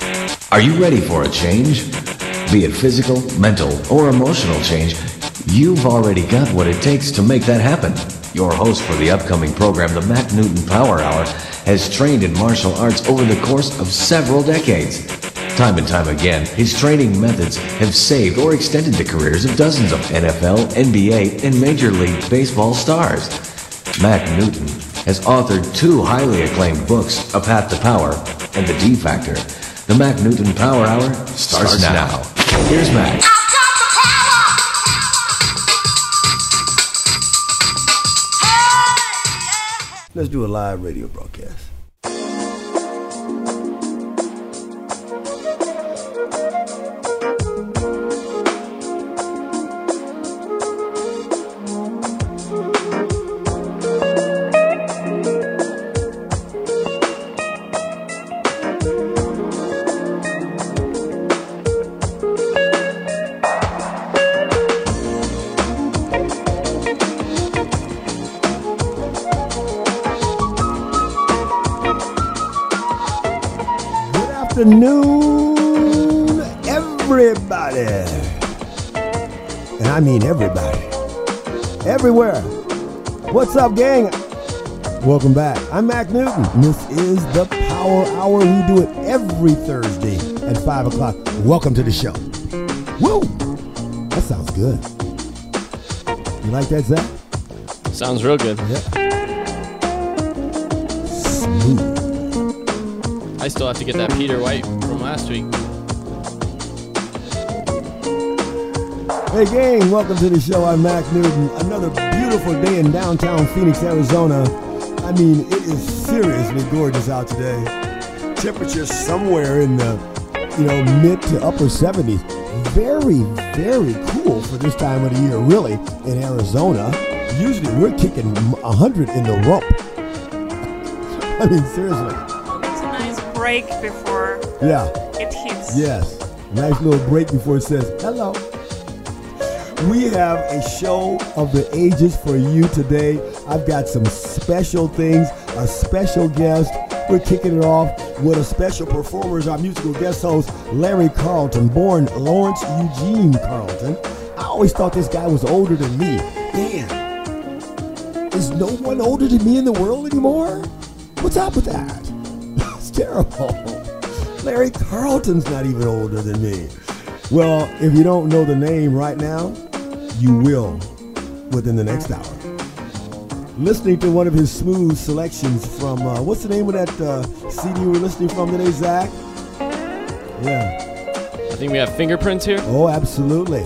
Are you ready for a change? Be it physical, mental, or emotional change, you've already got what it takes to make that happen. Your host for the upcoming program, the Mac Newton Power Hour, has trained in martial arts over the course of several decades. Time and time again, his training methods have saved or extended the careers of dozens of NFL, NBA, and Major League Baseball stars. Mac Newton has authored 2 highly acclaimed books, A Path to Power and The D Factor. The Mac Newton Power Hour starts now. Here's Mac. Let's do a live radio broadcast. Afternoon, everybody, and I mean everybody, everywhere. What's up, gang? Welcome back. I'm Mac Newton. This is the Power Hour. We do it every Thursday at 5 o'clock. Welcome to the show. Woo! That sounds good. You like that, Zach? Sounds real good. Yeah. Smooth. I still have to get that Peter White from last week. Hey gang, welcome to the show. I'm Mac Newton. Another beautiful day in downtown Phoenix, Arizona. I mean, it is seriously gorgeous out today. Temperatures somewhere in the, mid to upper 70s. Very, very cool for this time of the year, really, in Arizona. Usually we're kicking 100 in the rump. I mean, seriously. Break before it hits. Yes. Nice little break before it says hello. We have a show of the ages for you today. I've got some special things, a special guest. We're kicking it off with a special performer, our musical guest host, Larry Carlton, born Lawrence Eugene Carlton. I always thought this guy was older than me. Damn. Is no one older than me in the world anymore? What's up with that? Terrible. Larry Carlton's not even older than me. Well, if you don't know the name right now, you will within the next hour. Listening to one of his smooth selections from, what's the name of that CD we're listening from today, Zach? Yeah. I think we have fingerprints here. Oh, absolutely.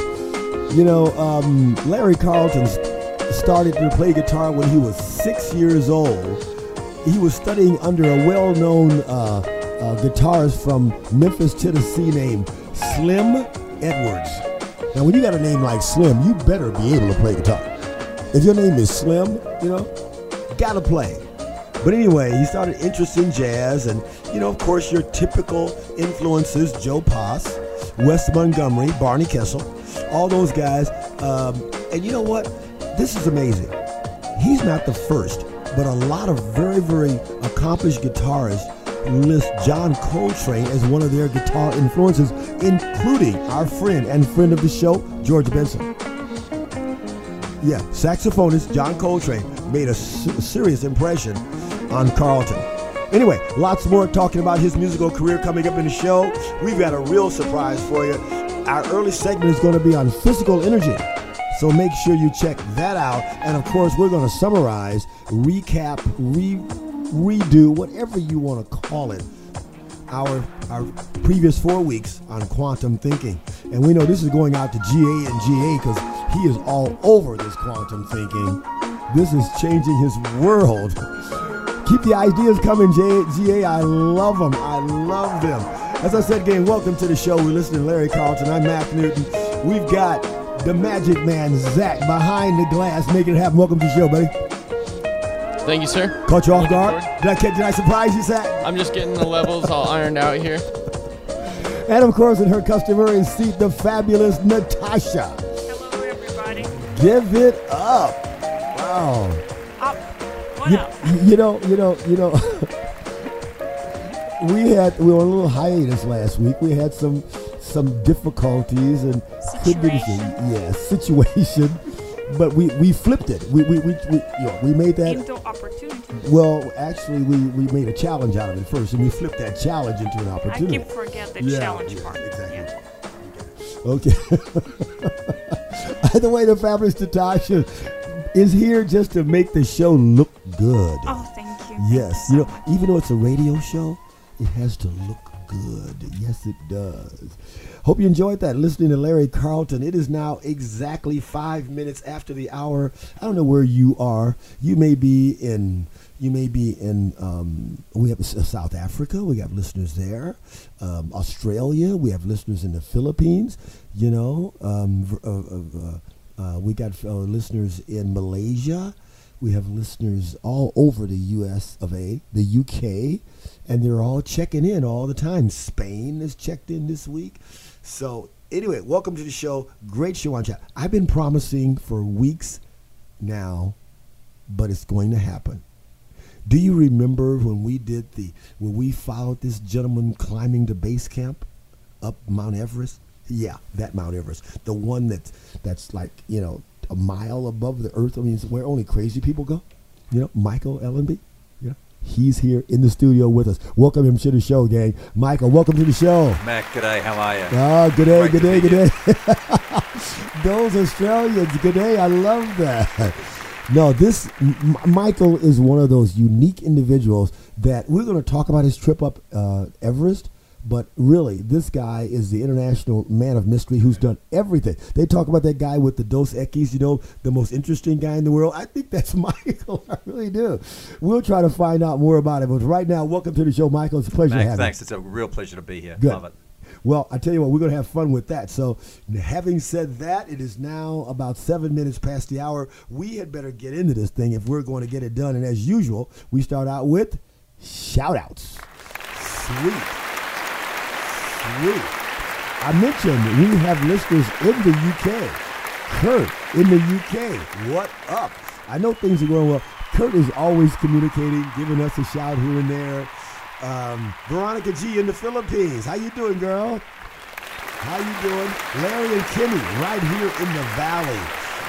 Larry Carlton started to play guitar when he was 6 years old. He was studying under a well-known guitarist from Memphis, Tennessee named Slim Edwards. Now, when you got a name like Slim, you better be able to play guitar. If your name is Slim, gotta play. But anyway, he started interest in jazz and, of course, your typical influences, Joe Pass, Wes Montgomery, Barney Kessel, all those guys. And you know what? This is amazing. He's not the first. But a lot of very, very accomplished guitarists list John Coltrane as one of their guitar influences, including our friend and friend of the show, George Benson. Yeah, saxophonist John Coltrane made a serious impression on Carlton. Anyway, lots more talking about his musical career coming up in the show. We've got a real surprise for you. Our early segment is going to be on physical energy. So make sure you check that out. And of course, we're going to summarize, recap, redo, whatever you want to call it, our previous 4 weeks on quantum thinking. And we know this is going out to GA and GA because he is all over this quantum thinking. This is changing his world. Keep the ideas coming, GA. I love them. I love them. As I said, gang, welcome to the show. We're listening to Larry Carlton. I'm Mac Newton. We've got the magic man, Zach, behind the glass, making it happen. Welcome to the show, buddy. Thank you, sir. Caught you off guard? Did I surprise you, Zach? I'm just getting the levels all ironed out here. And of course, in her customary seat, the fabulous Natasha. Hello, everybody. Give it up. Wow. Up. What up? You know. we were on a little hiatus last week. We had some difficulties and situation. But we flipped it. We made that into opportunity. Well, actually, we made a challenge out of it first, and we flipped that challenge into an opportunity. I keep forget the challenge part. Exactly. Yeah. Okay. Either way, the fabulous Natasha is here just to make the show look good. Oh, thank you. Yes, you know, even though it's a radio show, it has to look good. Yes, it does. Hope you enjoyed that, listening to Larry Carlton. It is now exactly 5 minutes after the hour. I don't know where you are. You may be in we have South Africa. We have listeners there. Australia. We have listeners in the Philippines. You know, we got listeners in Malaysia. We have listeners all over the U.S. of A., the U.K., and they're all checking in all the time. Spain has checked in this week. So anyway, welcome to the show. Great show on chat. I've been promising for weeks now, but it's going to happen. Do you remember when we followed this gentleman climbing the base camp up Mount Everest? Yeah, that Mount Everest. The one that's like, you know, a mile above the earth. I mean, it's where only crazy people go. You know, Michael Ellenby. Yeah, he's here in the studio with us. Welcome him to the show, gang. Michael, welcome to the show. Mac, g'day. How are you? Oh, good day. Those Australians, good day. I love that. No, Michael is one of those unique individuals that we're going to talk about his trip up Everest. But really, this guy is the international man of mystery who's done everything. They talk about that guy with the Dos Equis, you know, the most interesting guy in the world. I think that's Michael. I really do. We'll try to find out more about it. But right now, welcome to the show, Michael. It's a pleasure to have you. Thanks. It's a real pleasure to be here. Good. Love it. Well, I tell you what, we're going to have fun with that. So having said that, it is now about 7 minutes past the hour. We had better get into this thing if we're going to get it done. And as usual, we start out with shout-outs. Sweet. I mentioned we have listeners in the UK. Kurt in the UK. What up? I know things are going well. Kurt is always communicating, giving us a shout here and there. Veronica G in the Philippines. How you doing, girl? How you doing? Larry and Kimmy right here in the Valley.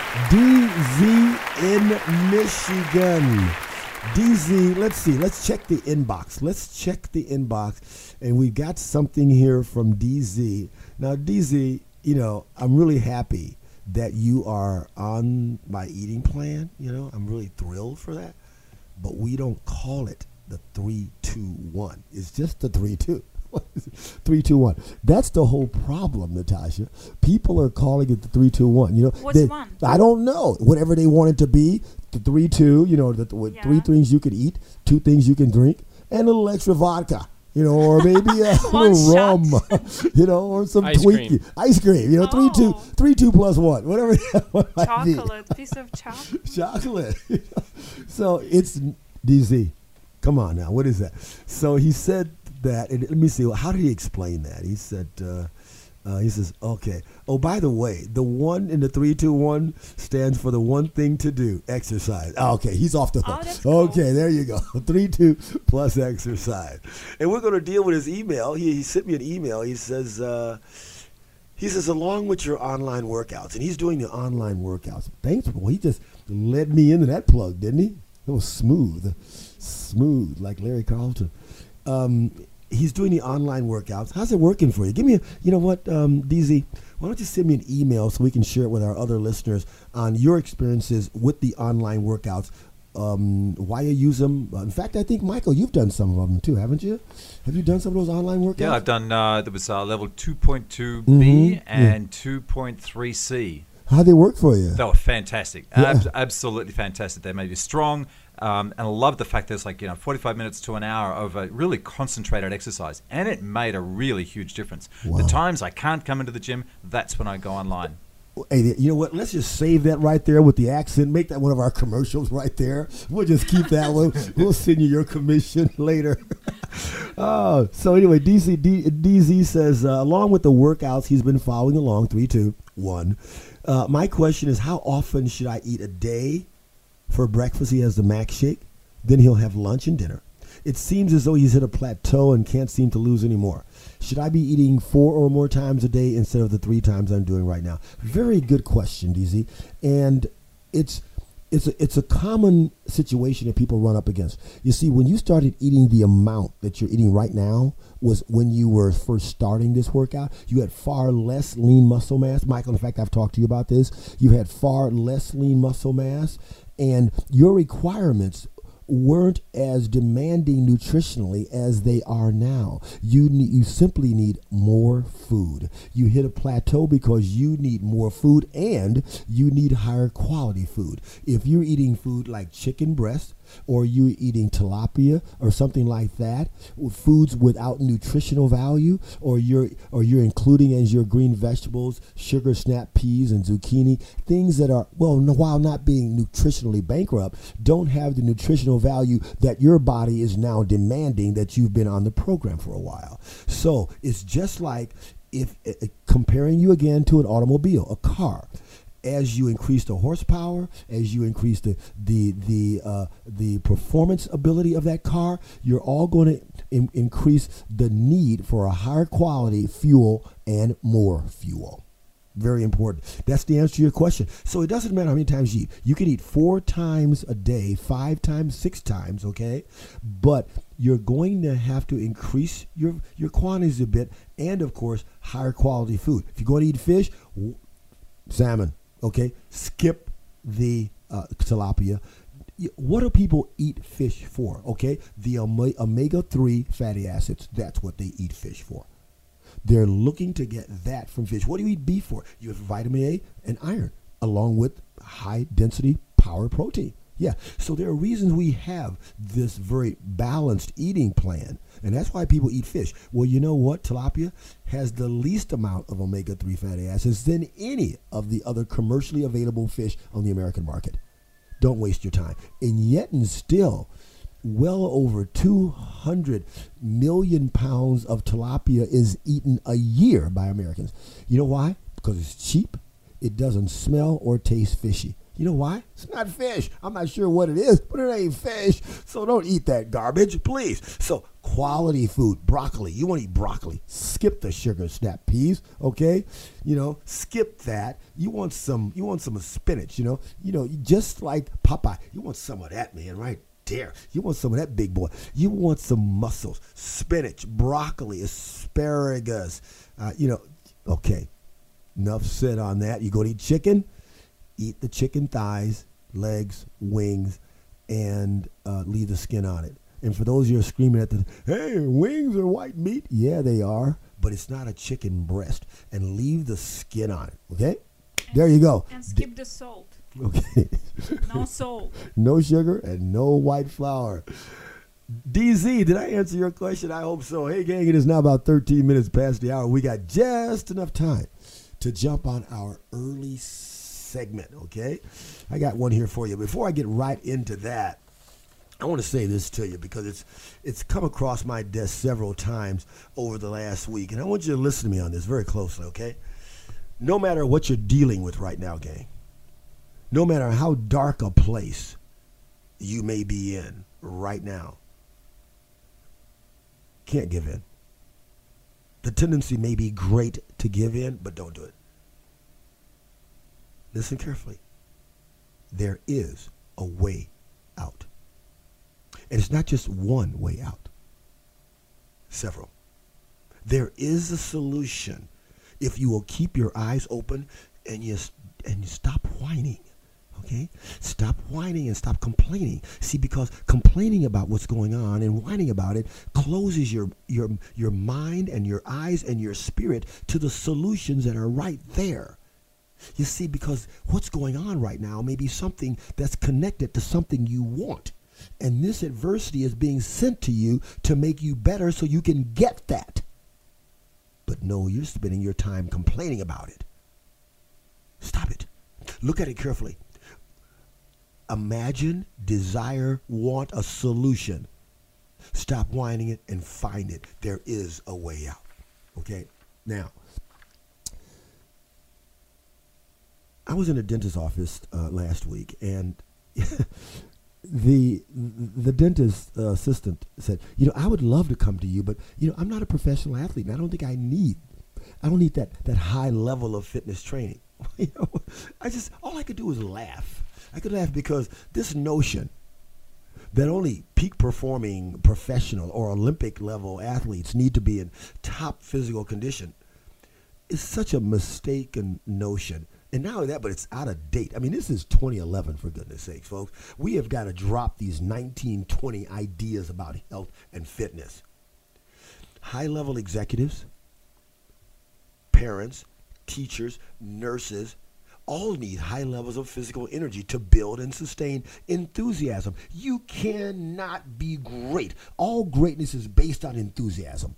DZ in Michigan. DZ, let's see. Let's check the inbox. And we got something here from DZ. Now, DZ, you know, I'm really happy that you are on my eating plan. You know, I'm really thrilled for that. But we don't call it the 3-2-1. It's just the 3-2. 3-2-1. That's the whole problem, Natasha. People are calling it the 3-2-1. You know, what's one? I don't know. Whatever they want it to be. The 3-2. You know, three things you could eat, 2 things you can drink, and a little extra vodka. You know, or maybe a little rum, you know, or some Twinkie. Ice cream, you know, 3-2 plus 1, whatever that might be. Chocolate, piece of chocolate. Chocolate. So it's DZ. Come on now, what is that? So he said that, and let me see, how did he explain that? He said, he says, okay. Oh, by the way, the 1 in the 3-2-1 stands for the one thing to do, exercise. Oh, okay, he's off the hook. Oh, that's cool. Okay, there you go. 3-2 plus exercise. And we're going to deal with his email. He sent me an email. He says, along with your online workouts, and he's doing the online workouts. Thanks, boy. He just led me into that plug, didn't he? It was smooth, like Larry Carlton. He's doing the online workouts. How's it working for you? Give me you know what, DZ, why don't you send me an email so we can share it with our other listeners on your experiences with the online workouts, why you use them. In fact, I think, Michael, you've done some of them too, haven't you? Have you done some of those online workouts? Yeah, I've done, there was level 2.2B and 2.3C. How'd they work for you? They were fantastic. Yeah. Absolutely fantastic. They made you strong. And I love the fact there's 45 minutes to an hour of a really concentrated exercise. And it made a really huge difference. Wow. The times I can't come into the gym, that's when I go online. Hey, you know what? Let's just save that right there with the accent. Make that one of our commercials right there. We'll just keep that one. We'll send you your commission later. So anyway, DZ says, along with the workouts he's been following along, 3-2-1. My question is, how often should I eat a day? For breakfast, he has the Mac Shake. Then he'll have lunch and dinner. It seems as though he's hit a plateau and can't seem to lose anymore. Should I be eating 4 or more times a day instead of the 3 times I'm doing right now? Very good question, DZ. And it's a common situation that people run up against. You see, when you started eating the amount that you're eating right now was when you were first starting this workout. You had far less lean muscle mass. Michael, in fact, I've talked to you about this. You had far less lean muscle mass, and your requirements weren't as demanding nutritionally as they are now. You simply need more food. You hit a plateau because you need more food and you need higher quality food. If you're eating food like chicken breast, or you're eating tilapia or something like that, foods without nutritional value, or you're including as your green vegetables sugar snap peas and zucchini, things that are, well, while not being nutritionally bankrupt, don't have the nutritional value that your body is now demanding that you've been on the program for a while. So it's just like if comparing you again to an automobile, a car. As you increase the horsepower, as you increase the performance ability of that car, you're all going to increase the need for a higher quality fuel and more fuel. Very important. That's the answer to your question. So it doesn't matter how many times you eat. You can eat 4 times a day, 5 times, 6 times, okay? But you're going to have to increase your quantities a bit, and of course, higher quality food. If you're going to eat fish, salmon. Okay, skip the tilapia. What do people eat fish for? Okay, the omega-3 fatty acids, that's what they eat fish for. They're looking to get that from fish. What do you eat beef for? You have vitamin A and iron, along with high-density power protein. Yeah, so there are reasons we have this very balanced eating plan, and that's why people eat fish. Well, you know what? Tilapia has the least amount of omega-3 fatty acids than any of the other commercially available fish on the American market. Don't waste your time. And yet and still, well over 200 million pounds of tilapia is eaten a year by Americans. You know why? Because it's cheap, it doesn't smell or taste fishy. You know why? It's not fish. I'm not sure what it is, but it ain't fish. So don't eat that garbage, please. So quality food, broccoli. You want to eat broccoli. Skip the sugar snap peas, okay? You know, skip that. You want some spinach, you know, just like Popeye. You want some of that, man, right there. You want some of that, big boy. You want some mussels, spinach, broccoli, asparagus. Okay. Enough said on that. You go to eat chicken. Eat the chicken thighs, legs, wings, and leave the skin on it. And for those of you who are screaming at the, hey, wings are white meat. Yeah, they are, but it's not a chicken breast. And leave the skin on it, okay? There you go. And skip the salt. Okay. No salt. No sugar and no white flour. DZ, did I answer your question? I hope so. Hey, gang, it is now about 13 minutes past the hour. We got just enough time to jump on our early segment, okay? I got one here for you. Before I get right into that, I want to say this to you because it's come across my desk several times over the last week, and I want you to listen to me on this very closely, okay? No matter what you're dealing with right now, gang, no matter how dark a place you may be in right now, can't give in. The tendency may be great to give in, but don't do it. Listen carefully. There is a way out. And it's not just one way out. Several. There is a solution if you will keep your eyes open and you stop whining. Okay? Stop whining and stop complaining. See, because complaining about what's going on and whining about it closes your mind and your eyes and your spirit to the solutions that are right there. You see, because what's going on right now may be something that's connected to something you want. And this adversity is being sent to you to make you better so you can get that. But no, you're spending your time complaining about it. Stop it. Look at it carefully. Imagine, desire, want a solution. Stop whining it and find it. There is a way out. Okay? Now, I was in a dentist's office last week, and the dentist assistant said, I would love to come to you, but I'm not a professional athlete, and I don't think I don't need that high level of fitness training. All I could do was laugh. I could laugh because this notion that only peak performing professional or Olympic level athletes need to be in top physical condition is such a mistaken notion. And not only that, but it's out of date. I mean, this is 2011, for goodness sakes, folks. We have got to drop these 1920 ideas about health and fitness. High-level executives, parents, teachers, nurses, all need high levels of physical energy to build and sustain enthusiasm. You cannot be great. All greatness is based on enthusiasm.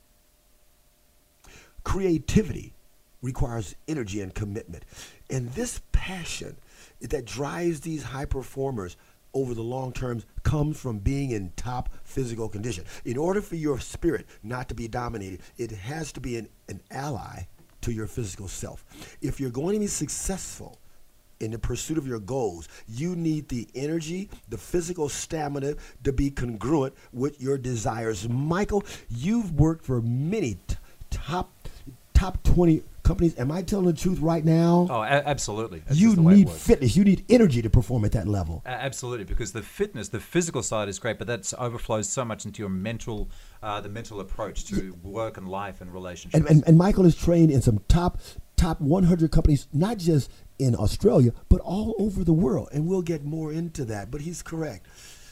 Creativity requires energy and commitment. And this passion that drives these high performers over the long term comes from being in top physical condition. In order for your spirit not to be dominated, it has to be an ally to your physical self. If you're going to be successful in the pursuit of your goals, you need the energy, the physical stamina to be congruent with your desires. Michael, you've worked for many top 20 companies. Am I telling the truth right now? Oh, absolutely. That's You just the way it need works. fitness. You need energy to perform at that level. Absolutely, because the fitness, the physical side is great, but that overflows so much into your mental, the mental approach to work and life and relationships. And Michael is trained in some top 100 companies, not just in Australia, but all over the world. And we'll get more into that. But he's correct.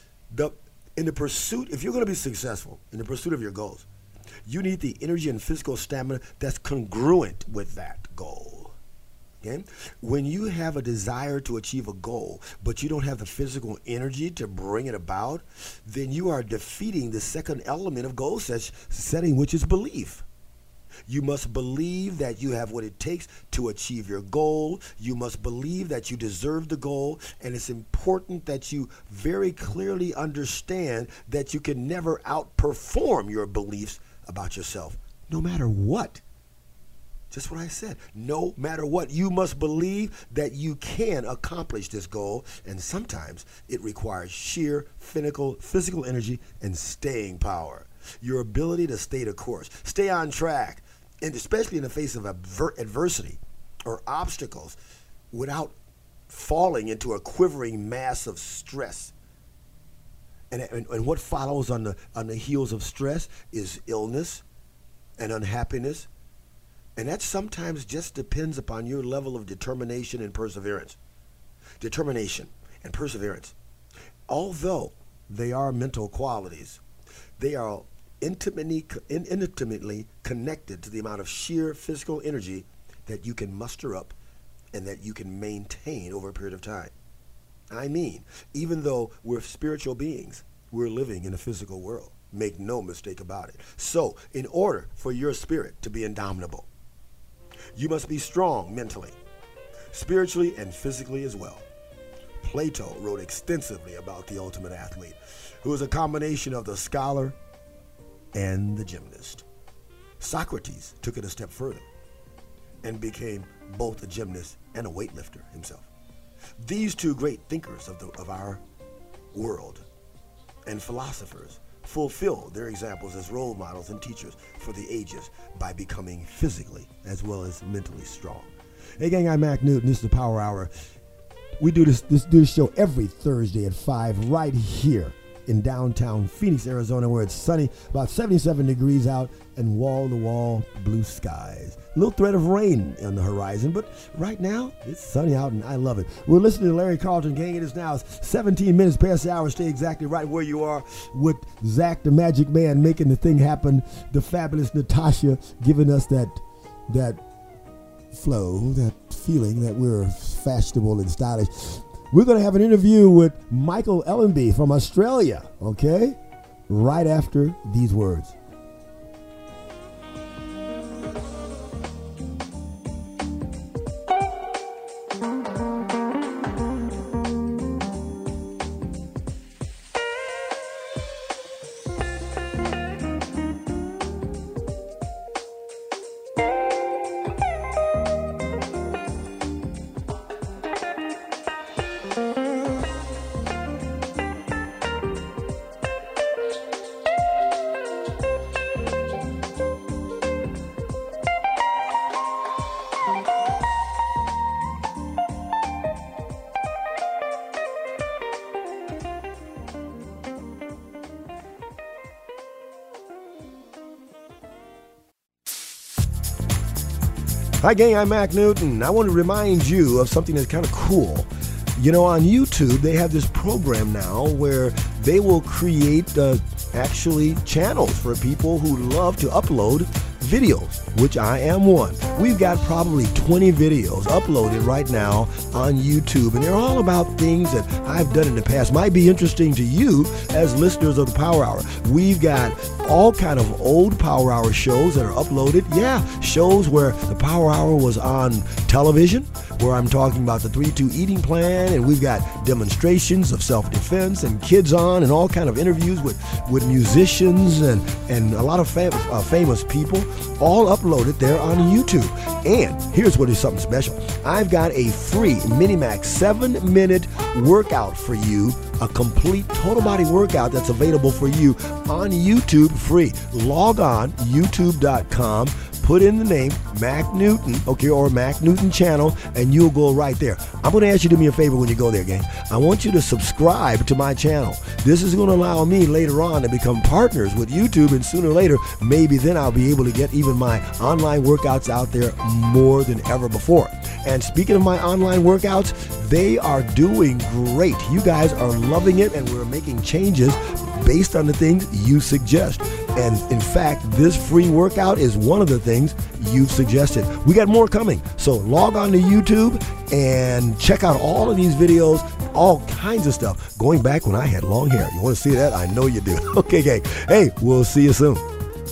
In the pursuit, if you're going to be successful in the pursuit of your goals, you need the energy and physical stamina that's congruent with that goal. Okay? When you have a desire to achieve a goal, but you don't have the physical energy to bring it about, then you are defeating the second element of goal setting, which is belief. You must believe that you have what it takes to achieve your goal. You must believe that you deserve the goal. And it's important that you very clearly understand that you can never outperform your beliefs about yourself, no matter what. Just what I said. No matter what, you must believe that you can accomplish this goal. And sometimes it requires sheer physical energy and staying power. Your ability to stay the course, stay on track, and especially in the face of adversity or obstacles without falling into a quivering mass of stress. And what follows on the heels of stress is illness and unhappiness. And that sometimes just depends upon your level of determination and perseverance. Determination and perseverance. Although they are mental qualities, they are intimately connected to the amount of sheer physical energy that you can muster up and that you can maintain over a period of time. I mean, even though we're spiritual beings, we're living in a physical world. Make no mistake about it. So, in order for your spirit to be indomitable, you must be strong mentally, spiritually, and physically as well. Plato wrote extensively about the ultimate athlete, who is a combination of the scholar and the gymnast. Socrates took it a step further and became both a gymnast and a weightlifter himself. These two great thinkers of our world and philosophers fulfill their examples as role models and teachers for the ages by becoming physically as well as mentally strong. Hey gang, I'm Mac Newton. This is the Power Hour. We do this show every Thursday at 5 right here in downtown Phoenix, Arizona, where it's sunny, about 77 degrees out, and wall-to-wall blue skies. A little threat of rain on the horizon, but right now, it's sunny out, and I love it. We're listening to Larry Carlton. Gang, it is now 17 minutes past the hour. Stay exactly right where you are with Zach, the Magic Man, making the thing happen. The fabulous Natasha giving us that flow, that feeling that we're fashionable and stylish. We're going to have an interview with Michael Ellenby from Australia, okay? Right after these words. Hi, gang. I'm Mac Newton. I want to remind you of something that's kind of cool. You know, on YouTube, they have this program now where they will create actually channels for people who love to upload videos, which I am one. We've got probably 20 videos uploaded right now on YouTube, and they're all about things that I've done in the past. Might be interesting to you as listeners of the Power Hour. We've got all kind of old Power Hour shows that are uploaded. Yeah, shows where the Power Hour was on television, where I'm talking about the 3-2 eating plan, and we've got demonstrations of self-defense and kids on, and all kind of interviews with musicians and a lot of famous people, all uploaded there on YouTube. And here's what is something special. I've got a free Minimax 7-minute workout for you, a complete total body workout that's available for you on YouTube free. Log on, youtube.com, put in the name Mac Newton, okay, or Mac Newton channel, and you'll go right there. I'm going to ask you to do me a favor when you go there, gang. I want you to subscribe to my channel. This is going to allow me later on to become partners with YouTube, and sooner or later, maybe then I'll be able to get even my online workouts out there more than ever before. And speaking of my online workouts, they are doing great. You guys are loving it, and we're making changes based on the things you suggest. And in fact, this free workout is one of the things you've suggested. We got more coming. So log on to YouTube and check out all of these videos, all kinds of stuff, going back when I had long hair. You want to see that? I know you do. Okay, gang. Hey, we'll see you soon.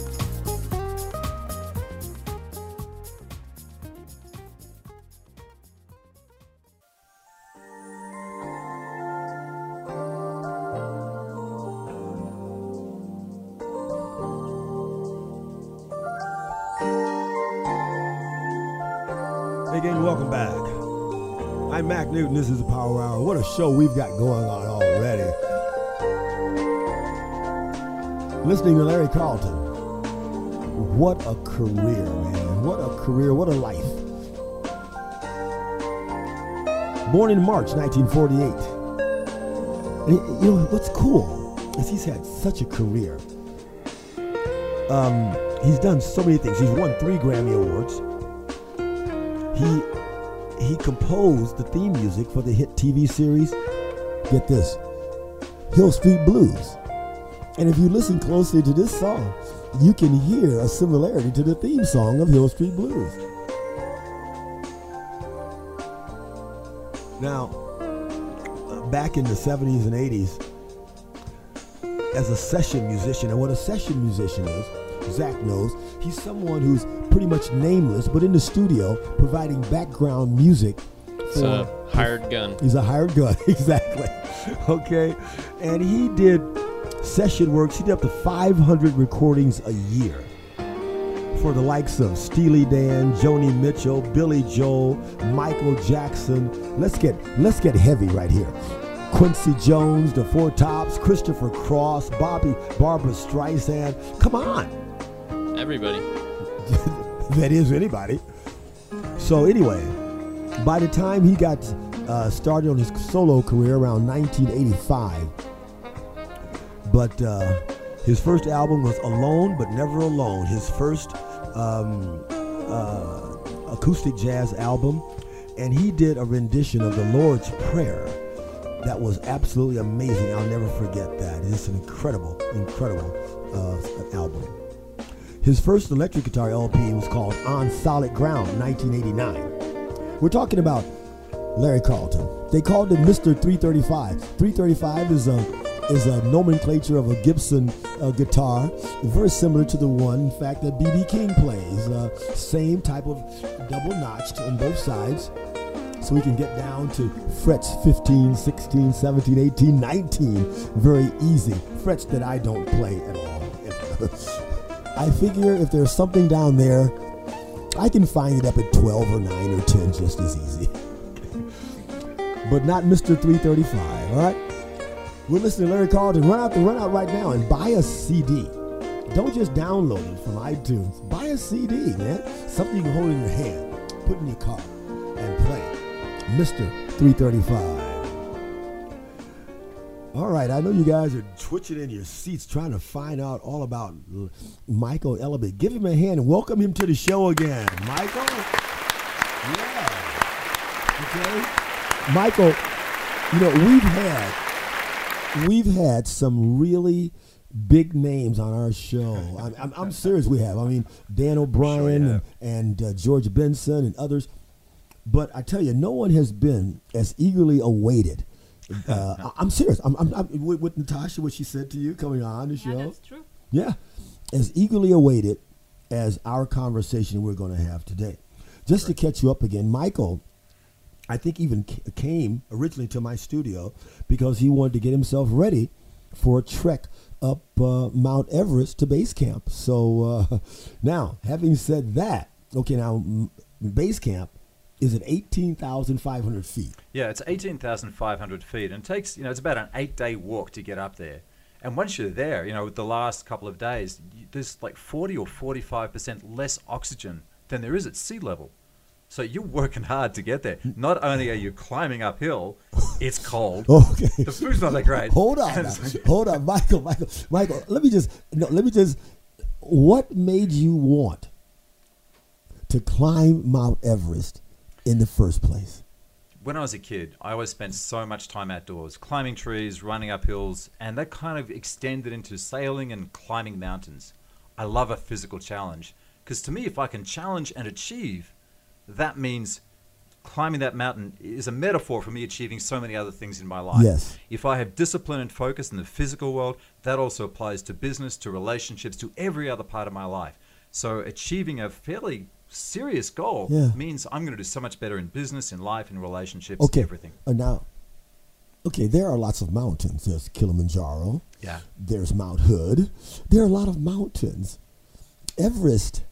Hey gang, welcome back. I'm Mac Newton. This is the Power Hour. What a show we've got going on already. Listening to Larry Carlton. What a career, man. What a career. What a life. Born in March 1948. And you know, what's cool is he's had such a career. He's done so many things. He's won 3 Grammy Awards. He composed the theme music for the hit TV series, get this, Hill Street Blues. And if you listen closely to this song, you can hear a similarity to the theme song of Hill Street Blues. Now, back in the 70s and 80s, as a session musician, and what a session musician is, Zach knows, he's someone who's pretty much nameless, but in the studio providing background music. It's a hired gun. He's a hired gun, exactly. Okay, and he did session works. He did up to 500 recordings a year for the likes of Steely Dan, Joni Mitchell, Billy Joel, Michael Jackson. Let's get heavy right here. Quincy Jones, the Four Tops, Christopher Cross, Barbra Streisand. Come on. Everybody. That is anybody. So anyway, by the time he got started on his solo career around 1985, but his first album was Alone But Never Alone, his first acoustic jazz album, and he did a rendition of the Lord's Prayer that was absolutely amazing. I'll never forget that. It's an incredible album. His first electric guitar LP was called On Solid Ground, 1989. We're talking about Larry Carlton. They called him Mr. 335. 335 is a nomenclature of a Gibson guitar, very similar to the one, in fact, that B.B. King plays. Same type of double notched on both sides. So we can get down to frets 15, 16, 17, 18, 19. Very easy. Frets that I don't play at all. I figure if there's something down there, I can find it up at 12 or 9 or 10 just as easy. But not Mr. 335, all right? We're listening to Larry Carlton. Run out right now and buy a CD. Don't just download it from iTunes. Buy a CD, man. Something you can hold in your hand, put in your car, and play. Mr. 335. All right, I know you guys are twitching in your seats trying to find out all about Michael Ellerbe. Give him a hand and welcome him to the show again. Michael? Yeah. Okay. Michael, you know, we've had some really big names on our show. I'm serious, we have. I mean, Dan O'Brien and George Benson and others. But I tell you, no one has been as eagerly awaited. I'm serious. I'm with Natasha, what she said to you coming on the show. Yeah, that's true. Yeah, as eagerly awaited as our conversation we're going to have today. Just to catch you up again, Michael, I think even came originally to my studio because he wanted to get himself ready for a trek up Mount Everest to base camp. So now, having said that, okay, now base camp is at 18,500 feet. Yeah, it's 18,500 feet, and it takes, it's about an 8-day walk to get up there. And once you're there, with the last couple of days, there's like 40 or 45% less oxygen than there is at sea level. So you're working hard to get there. Not only are you climbing uphill, it's cold. Okay. The food's not that great. Hold on, Michael. Let me just. What made you want to climb Mount Everest in the first place? When I was a kid, I always spent so much time outdoors, climbing trees, running up hills, and that kind of extended into sailing and climbing mountains. I love a physical challenge, because to me, if I can challenge and achieve, that means climbing that mountain is a metaphor for me achieving so many other things in my life. Yes. If I have discipline and focus in the physical world, that also applies to business, to relationships, to every other part of my life. So achieving a fairly serious goal means I'm going to do so much better in business, in life, in relationships, everything. Now, there are lots of mountains. There's Kilimanjaro. Yeah. There's Mount Hood. There are a lot of mountains. Everest,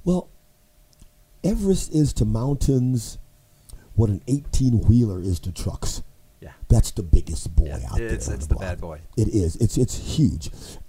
Everest is to mountains what an 18-wheeler is to trucks. Yeah. That's the biggest boy out there. It's the bad boy. It is. It's huge.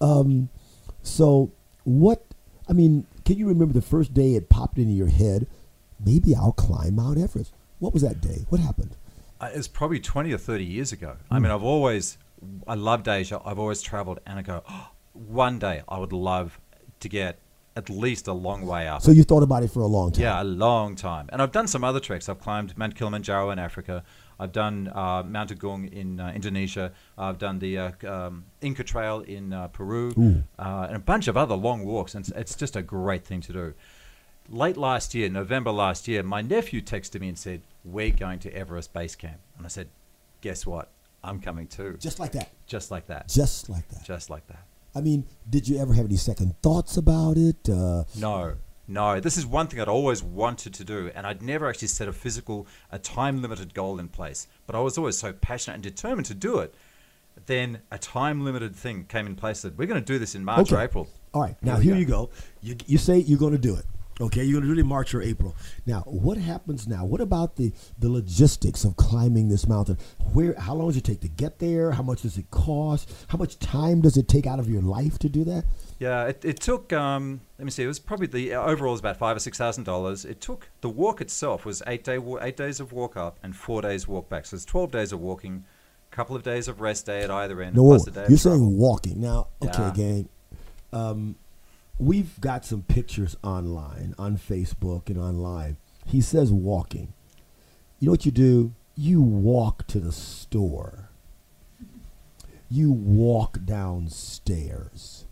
Can you remember the first day it popped into your head, maybe I'll climb Mount Everest? What was that day? What happened? It's probably 20 or 30 years ago. I mean, I loved Asia. I've always traveled, and I go, one day I would love to get at least a long way up. So you thought about it for a long time? Yeah, a long time. And I've done some other treks. I've climbed Mount Kilimanjaro in Africa. I've done Mount Agung in Indonesia. I've done the Inca Trail in Peru, and a bunch of other long walks. And it's just a great thing to do. Late last year, November last year, my nephew texted me and said, we're going to Everest Base Camp. And I said, guess what? I'm coming too. Just like that? Just like that. Just like that? Just like that. I mean, did you ever have any second thoughts about it? No. This is one thing I'd always wanted to do, and I'd never actually set a time-limited goal in place. But I was always so passionate and determined to do it. Then a time-limited thing came in place that we're going to do this in March or April. All right. Now, here you go. You say you're going to do it. Okay, you're going to do it in March or April. Now, what happens now? What about the logistics of climbing this mountain? How long does it take to get there? How much does it cost? How much time does it take out of your life to do that? Yeah, it took, let me see, it was probably overall was about $5,000 or $6,000. It took, the walk itself was 8 days of walk up and 4 days walk back. So it's 12 days of walking, a couple of days of rest day at either end. No, plus a day you're of travel. saying walking. Now, okay, gang. We've got some pictures online, on Facebook and online. He says walking. You know what you do? You walk to the store. You walk downstairs.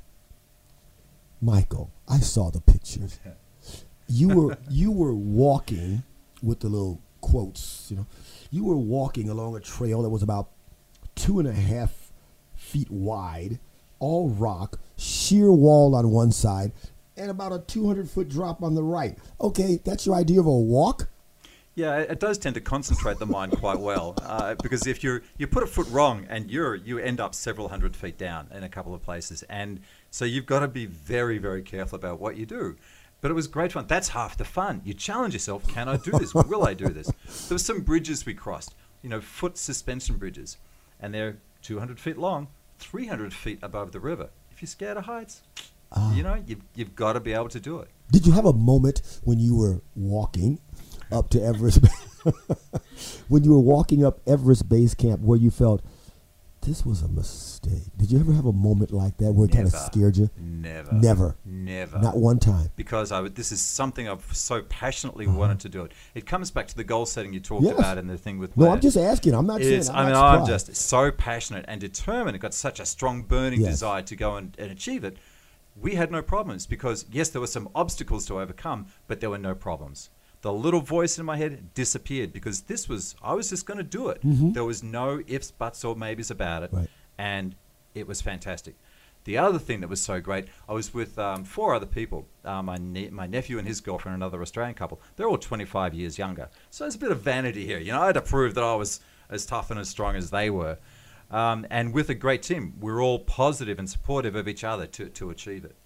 Michael, I saw the pictures. You were walking with the little quotes, You were walking along a trail that was about 2.5 feet wide, all rock, sheer wall on one side, and about a 200-foot drop on the right. Okay, that's your idea of a walk? Yeah, it does tend to concentrate the mind quite well, because if you put a foot wrong and you end up several hundred feet down in a couple of places, and so you've got to be very, very careful about what you do. But it was great fun. That's half the fun. You challenge yourself. Can I do this? Will I do this? There were some bridges we crossed, foot suspension bridges, and they're 200 feet long, 300 feet above the river. If you're scared of heights, you've got to be able to do it. Did you have a moment when you were walking up to Everest, when you were walking up Everest Base Camp, where you felt, this was a mistake. Did you ever have a moment like that where it kind of Never. scared you? Never. Not one time. Because this is something I've so passionately wanted to do it. It comes back to the goal setting you talked Yes. about and the thing with No, Blair. I'm just asking. I'm not saying. I'm just so passionate and determined. I've got such a strong burning Yes. desire to go and achieve it. We had no problems because, yes, there were some obstacles to overcome, but there were no problems. The little voice in my head disappeared because I was just going to do it. There was no ifs, buts, or maybes about it. Right. And it was fantastic. The other thing that was so great, I was with 4 other people. My nephew and his girlfriend, another Australian couple. They're all 25 years younger. So there's a bit of vanity here. I had to prove that I was as tough and as strong as they were. And with a great team, we're all positive and supportive of each other to achieve it.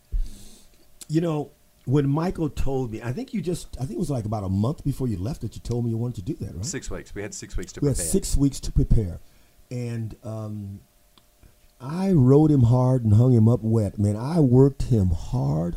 When Michael told me, I think it was like about a month before you left that you told me you wanted to do that, right? 6 weeks. We had 6 weeks to We prepare. had 6 weeks to prepare. And I rode him hard and hung him up wet. Man, I worked him hard.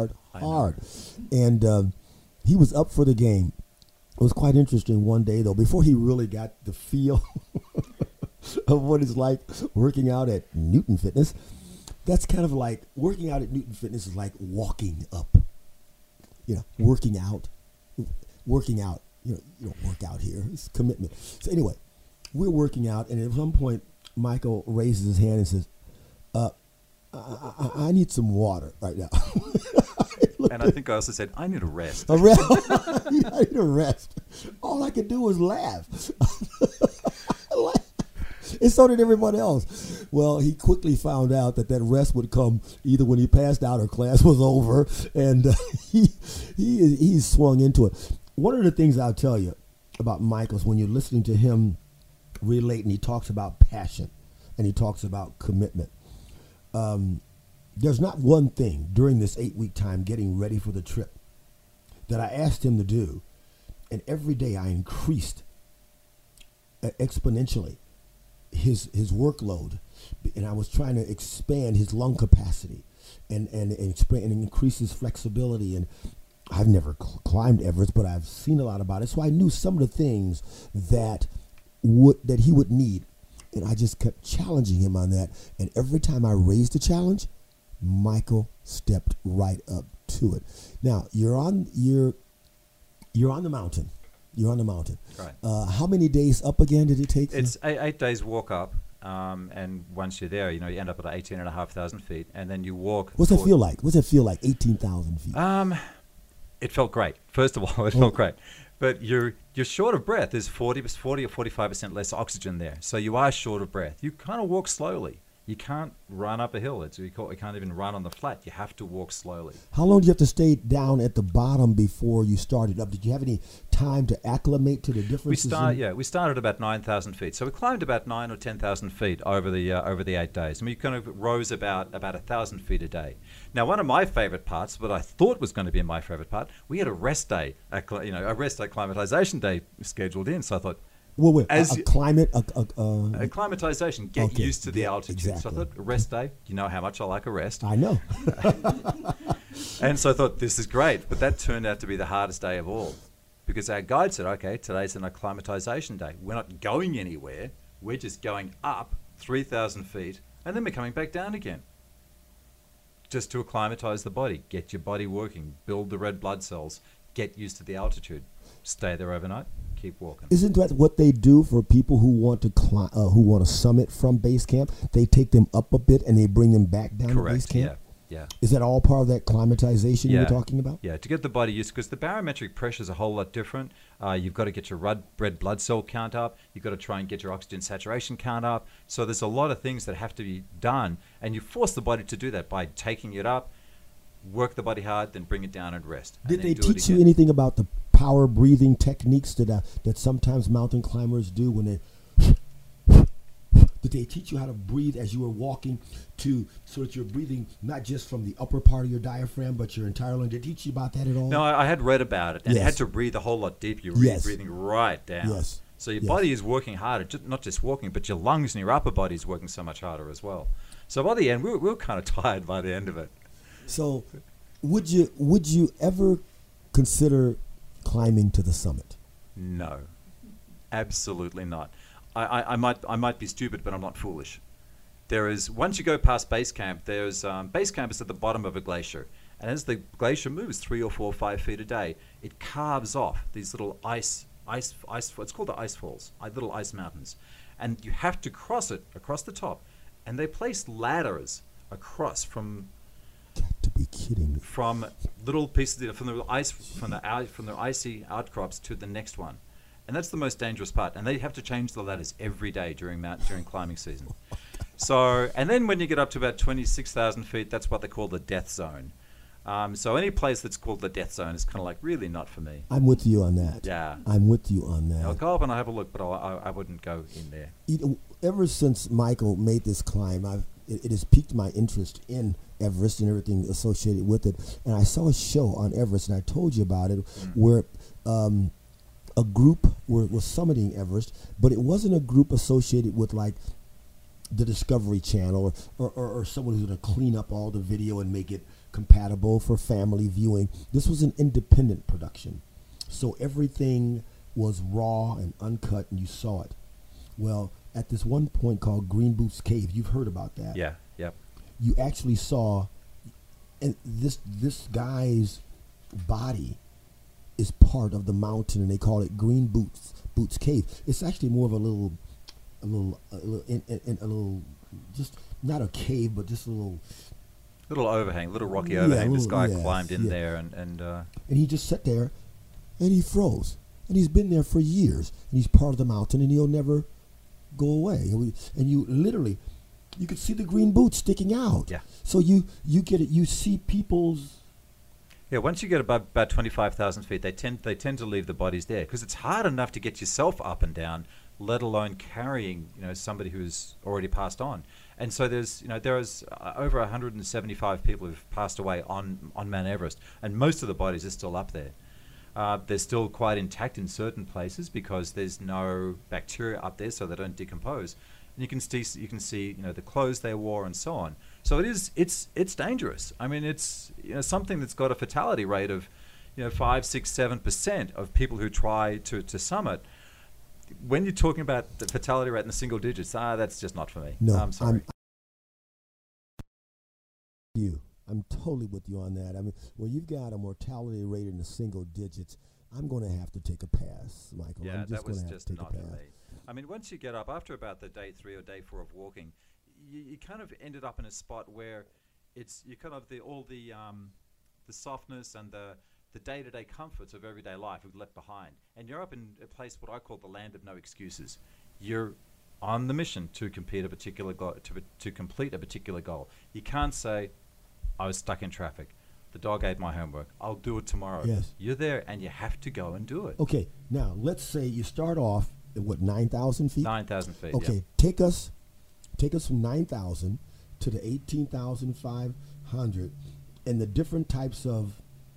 And he was up for the game. It was quite interesting one day, though, before he really got the feel of what it's like working out at Newton Fitness. That's kind of like working out at Newton Fitness is like walking up. Working out. You don't work out here. It's commitment. So anyway, we're working out, and at some point, Michael raises his hand and says, I need some water right now. And I think I also said, I need a rest. I need a rest. All I could do was laugh. And so did everyone else. Well, he quickly found out that rest would come either when he passed out or class was over, and he swung into it. One of the things I'll tell you about Michael's when you're listening to him relate, and he talks about passion, and he talks about commitment. There's not one thing during this 8-week time getting ready for the trip that I asked him to do, and every day I increased exponentially his workload, and I was trying to expand his lung capacity and expand and increase his flexibility. And I've never climbed Everest, but I've seen a lot about it, so I knew some of the things that he would need, and I just kept challenging him on that. And every time I raised a challenge, Michael stepped right up to it. Now you're on the mountain. You're on the mountain. Right. How many days up again did it take? It's 8 days walk up, and once you're there, you end up at 18,500 feet, and then you walk. What's it feel like? 18,000 feet? It felt great. First of all, it felt great. But you're short of breath. There's 40 or 45% less oxygen there. So you are short of breath. You kind of walk slowly. You can't run up a hill. You can't even run on the flat. You have to walk slowly. How long do you have to stay down at the bottom before you started up? Did you have any time to acclimate to the differences? We started about 9,000 feet. So we climbed about 9,000 or 10,000 feet over the 8 days. And we kind of rose about 1,000 feet a day. Now, one of my favorite parts, what I thought was going to be my favorite part, we had a rest day, acclimatization day scheduled in. So I thought, acclimatization, get used to the altitude. Exactly. So I thought, a rest day, you know how much I like a rest. I know. And so I thought, this is great. But that turned out to be the hardest day of all. Because our guide said, okay, today's an acclimatization day. We're not going anywhere. We're just going up 3,000 feet, and then we're coming back down again. Just to acclimatize the body, get your body working, build the red blood cells, get used to the altitude. Stay there overnight, keep walking. Isn't that what they do for people who want to who want to summit from base camp? They take them up a bit and they bring them back down to base camp? Yeah. Is that all part of that climatization you were talking about? Yeah, to get the body used, because the barometric pressure is a whole lot different. You've got to get your red blood cell count up. You've got to try and get your oxygen saturation count up. So there's a lot of things that have to be done, and you force the body to do that by taking it up, work the body hard, then bring it down and rest. Did they teach you anything about the power breathing techniques that sometimes mountain climbers do when they... Did they teach you how to breathe as you were walking so that you're breathing not just from the upper part of your diaphragm, but your entire lung? Did they teach you about that at all? No, I had read about it, and you had to breathe a whole lot deeper. You're breathing right down. Yes. So your body is working harder, not just walking, but your lungs and your upper body is working so much harder as well. So by the end, we were kind of tired by the end of it. So would you ever consider climbing to the summit? No, absolutely not. I might be stupid, but I'm not foolish. There is, once you go past base camp, there's base camp is at the bottom of a glacier, and as the glacier moves 3 or 4 or 5 feet a day, it carves off these little ice. It's called the ice falls, little ice mountains, and you have to cross it across the top, and they place ladders across from. Got to be kidding me. From little pieces from the icy outcrops to the next one, and that's the most dangerous part. And they have to change the ladders every day during climbing season. So, and then when you get up to about 26,000 feet, that's what they call the death zone. So any place that's called the death zone is kind of like really not for me. I'm with you on that. Yeah. I'm with you on that. I'll go up and I'll have a look, but I wouldn't go in there. Ever since Michael made this climb, it has piqued my interest in Everest and everything associated with it. And I saw a show on Everest, and I told you about it, where a group was summiting Everest, but it wasn't a group associated with like the Discovery Channel or someone who's going to clean up all the video and make it compatible for family viewing. This was an independent production. So everything was raw and uncut, and you saw it. Well, at this one point called Green Boots Cave, you've heard about that. Yeah, yep. You actually saw, and this guy's body is part of the mountain, and they call it Green Boots Cave. It's actually more of a little, just not a cave, but just a little overhang, little rocky overhang. This guy yes, climbed in there, and he just sat there, and he froze, and he's been there for years, and he's part of the mountain, and he'll never go away. And you literally, you could see the green boots sticking out. Yeah. So you get it. You see people's. Yeah, once you get about 25,000 feet, they tend to leave the bodies there because it's hard enough to get yourself up and down, let alone carrying somebody who's already passed on. And so there's over 175 people who've passed away on Mount Everest, and most of the bodies are still up there. They're still quite intact in certain places because there's no bacteria up there, so they don't decompose. And you can see the clothes they wore and so on. So it's dangerous. I mean, it's something that's got a fatality rate of 5, 6, 7% of people who try to summit. When you're talking about the fatality rate in the single digits, that's just not for me. No, I'm sorry. I'm totally with you on that. I mean, when you've got a mortality rate in the single digits, I'm going to have to take a pass, Michael. Yeah, I'm just that was going to have to just take not a for pass. me. I mean, once you get up, after about the day 3 or day 4 of walking, you kind of ended up in a spot where you kind of all the softness and the day-to-day comforts of everyday life we've left behind, and you're up in a place what I call the land of no excuses. You're on the mission to complete a particular goal. To complete a particular goal, you can't say, "I was stuck in traffic. The dog ate my homework. I'll do it tomorrow." Yes. You're there, and you have to go and do it. Okay, now let's say you start off at 9,000 feet? 9,000 feet. Okay, yeah. take us from 9,000 to the 18,500 and the different types of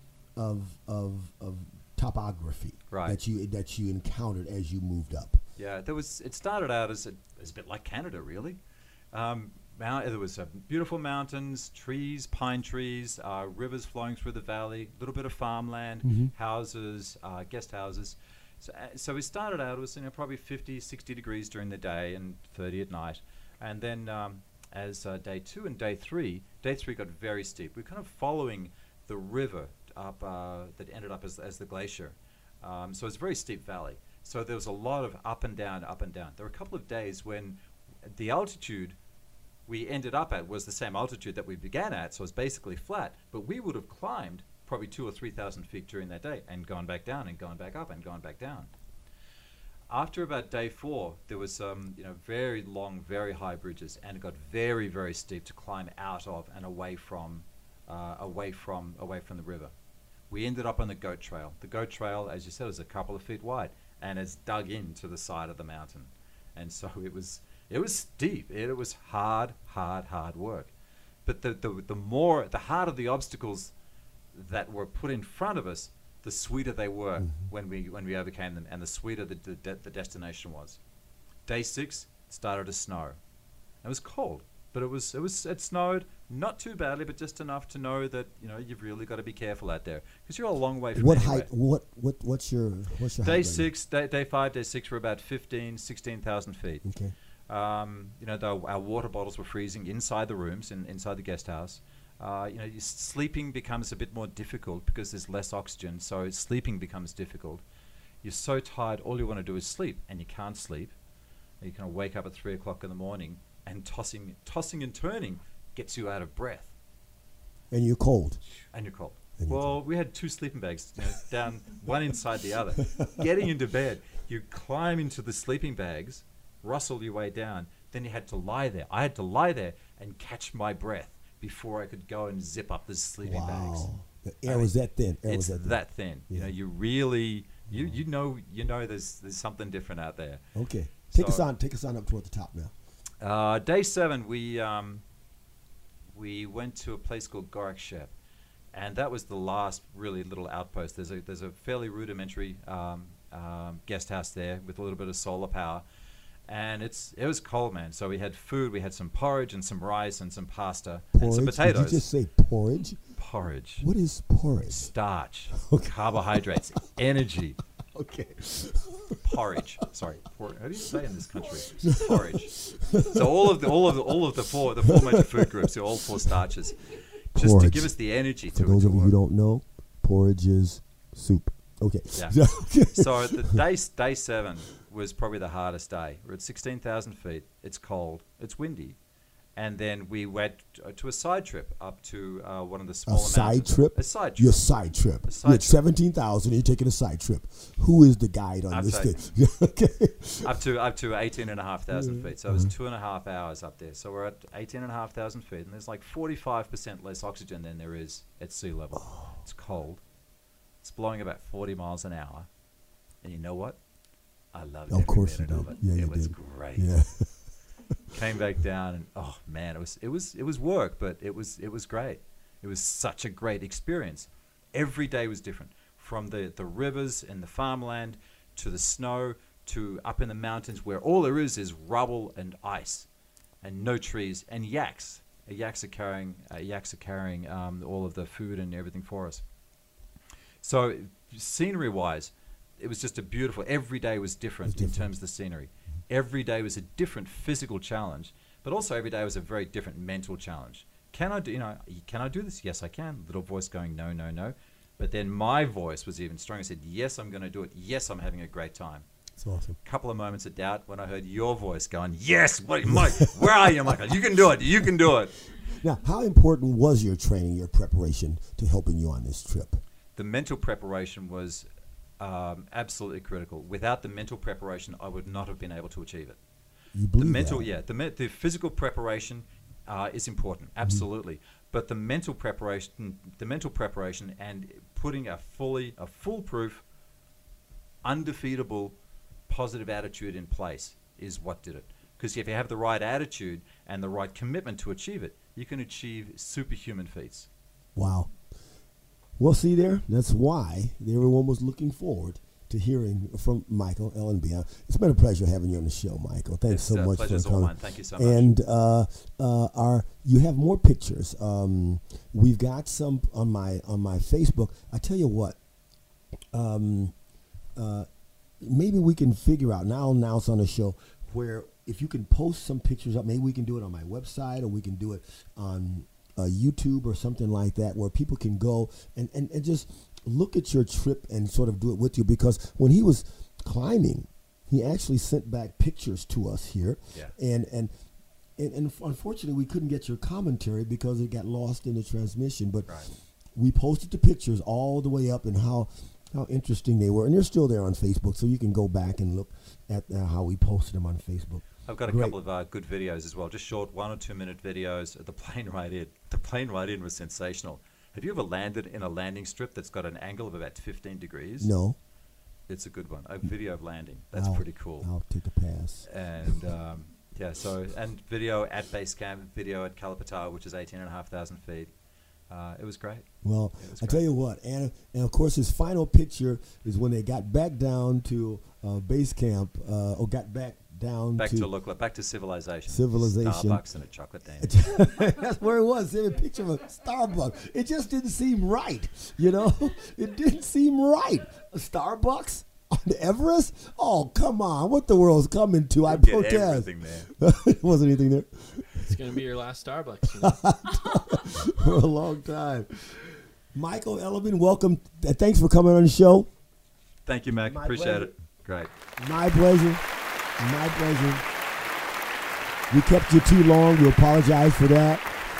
topography Right. that you encountered as you moved up. Yeah, it started out as a bit like Canada, really. There was beautiful mountains, trees, pine trees, rivers flowing through the valley, a little bit of farmland, houses, guest houses. So we started out, it was probably 50, 60 degrees during the day and 30 at night. And then as day 2 and day 3 got very steep. We're kind of following the river up that ended up as the glacier. So it's a very steep valley. So there was a lot of up and down, up and down. There were a couple of days when the altitude we ended up at was the same altitude that we began at, so it's basically flat. But we would have climbed probably 2,000 or 3,000 feet during that day and gone back down and gone back up and gone back down. After about day 4, there was very long, very high bridges, and it got very, very steep to climb out of and away from the river. We ended up on the goat trail. The goat trail, as you said, is a couple of feet wide, and it's dug into the side of the mountain, and so it was steep. It was hard work. But the harder the obstacles that were put in front of us, the sweeter they were when we overcame them, and the sweeter the destination was. Day 6 started to snow. It was cold, but it snowed. Not too badly, but just enough to know that you've really got to be careful out there because you're a long way from What anywhere. height? What's your height? Day right 6, day 5, day 6 were about 16,000 feet. now? Okay. Our water bottles were freezing inside the rooms, inside the guest house. Your sleeping becomes a bit more difficult because there's less oxygen, so sleeping becomes difficult. You're so tired, all you want to do is sleep, and you can't sleep. You kind of wake up at 3 o'clock in the morning, and tossing and turning gets you out of breath. And you're cold. And you're cold. And you're Well, we had 2 sleeping bags down, one inside the other. Getting into bed, you climb into the sleeping bags, rustle your way down, then you had to lie there. I had to lie there and catch my breath before I could go and zip up the sleeping bags. Wow. The air was that thin. It's that thin. Yeah. You really, you know there's something different out there. Okay. Take us So- on up toward the top now. Day 7, we went to a place called Gorak Shep, and that was the last really little outpost. There's a fairly rudimentary guest house there with a little bit of solar power, and it was cold, man. So we had food. We had some porridge and some rice and some pasta and some Porridge? potatoes. Did you just say porridge? Porridge, What is porridge? starch, Okay. carbohydrates, energy. Okay. Porridge. Sorry, how do you say in this country? Porridge. So all of the four major food groups, all 4 starches, just to Porridge. give us the energy For to those of you who work. don't know, porridge is soup. Okay. Yeah. Okay. So the day 7 was probably the hardest day. We're at 16,000 feet. It's cold. It's windy. And then we went to a side trip up to one of the A smaller side mountains. trip? A side trip. Your side trip. A side You're at trip. 17,000 and you're taking a side trip. Who is the guide on I'll this tell thing? Okay. Up to 18,500 feet. So it was 2.5 hours up there. So we're at 18,500 feet, and there's like 45% less oxygen than there is at sea level. It's cold. It's blowing about 40 miles an hour. And you know what? I loved Of every course you minute did. of it. Yeah, it you was did. great. Yeah. Came back down, and oh man, it was work, but it was great. It was such a great experience. Every day was different, from the rivers and the farmland to the snow to up in the mountains where all there is rubble and ice, and no trees and yaks. Yaks are carrying all of the food and everything for us. So scenery-wise, it was just a beautiful. Every day was different in terms of the scenery. Every day was a different physical challenge, but also every day was a very different mental challenge. Can I do this? Yes, I can. Little voice going, no, no, no. But then my voice was even stronger. Said, yes, I'm going to do it. Yes, I'm having a great time. It's awesome. Couple of moments of doubt when I heard your voice going, yes, Mike, where are you, Michael? You can do it. You can do it. Now, how important was your training, your preparation to helping you on this trip? The mental preparation was absolutely critical. Without the mental preparation, I would not have been able to achieve it. You believe The mental, that? yeah, the physical preparation is important, absolutely. But the mental preparation and putting a foolproof, undefeatable, positive attitude in place is what did it. Because if you have the right attitude and the right commitment to achieve it, you can achieve superhuman feats. Wow. Well, see there, that's why everyone was looking forward to hearing from Michael Ellenby. It's been a pleasure having you on the show, Michael. Thanks so much for Pleasure's all coming. mine. Thank you so much. And you have more pictures. We've got some on my Facebook. I tell you what, maybe we can figure out, now I'll announce on the show, where if you can post some pictures up, maybe we can do it on my website, or we can do it on YouTube or something like that, where people can go and just look at your trip and sort of do it with you. Because when he was climbing, he actually sent back pictures to us here. Yeah. And unfortunately, we couldn't get your commentary because it got lost in the transmission. But Right. we posted the pictures all the way up, and how interesting they were. And they're still there on Facebook, so you can go back and look at how we posted them on Facebook. I've got a Great. couple of good videos as well, just short 1 or 2 minute videos of the plane ride in. The plane ride in was sensational. Have you ever landed in a landing strip that's got an angle of about 15 degrees? No. It's a good one. A video of landing. That's I'll- pretty cool. I'll take a pass. And and video at base camp, video at Kalapatawa, which is 18,500 feet. It was great. Well, It was I tell great. you what, and of course his final picture is when they got back down to base camp, or got back down back to civilization. Civilization. Starbucks and a chocolate dandy. That's where it was. They had a picture of a Starbucks. It just didn't seem right. You know, it didn't seem right. A Starbucks on Everest? Oh, come on. What the world's coming to? I Get protest. everything there. Wasn't anything there It's going to be your last Starbucks. You know? for a long time. Michael Ellerman, welcome. Thanks for coming on the show. Thank you, Mac. My Appreciate pleasure. it. Great. My pleasure. My pleasure. We kept you too long. We apologize for that.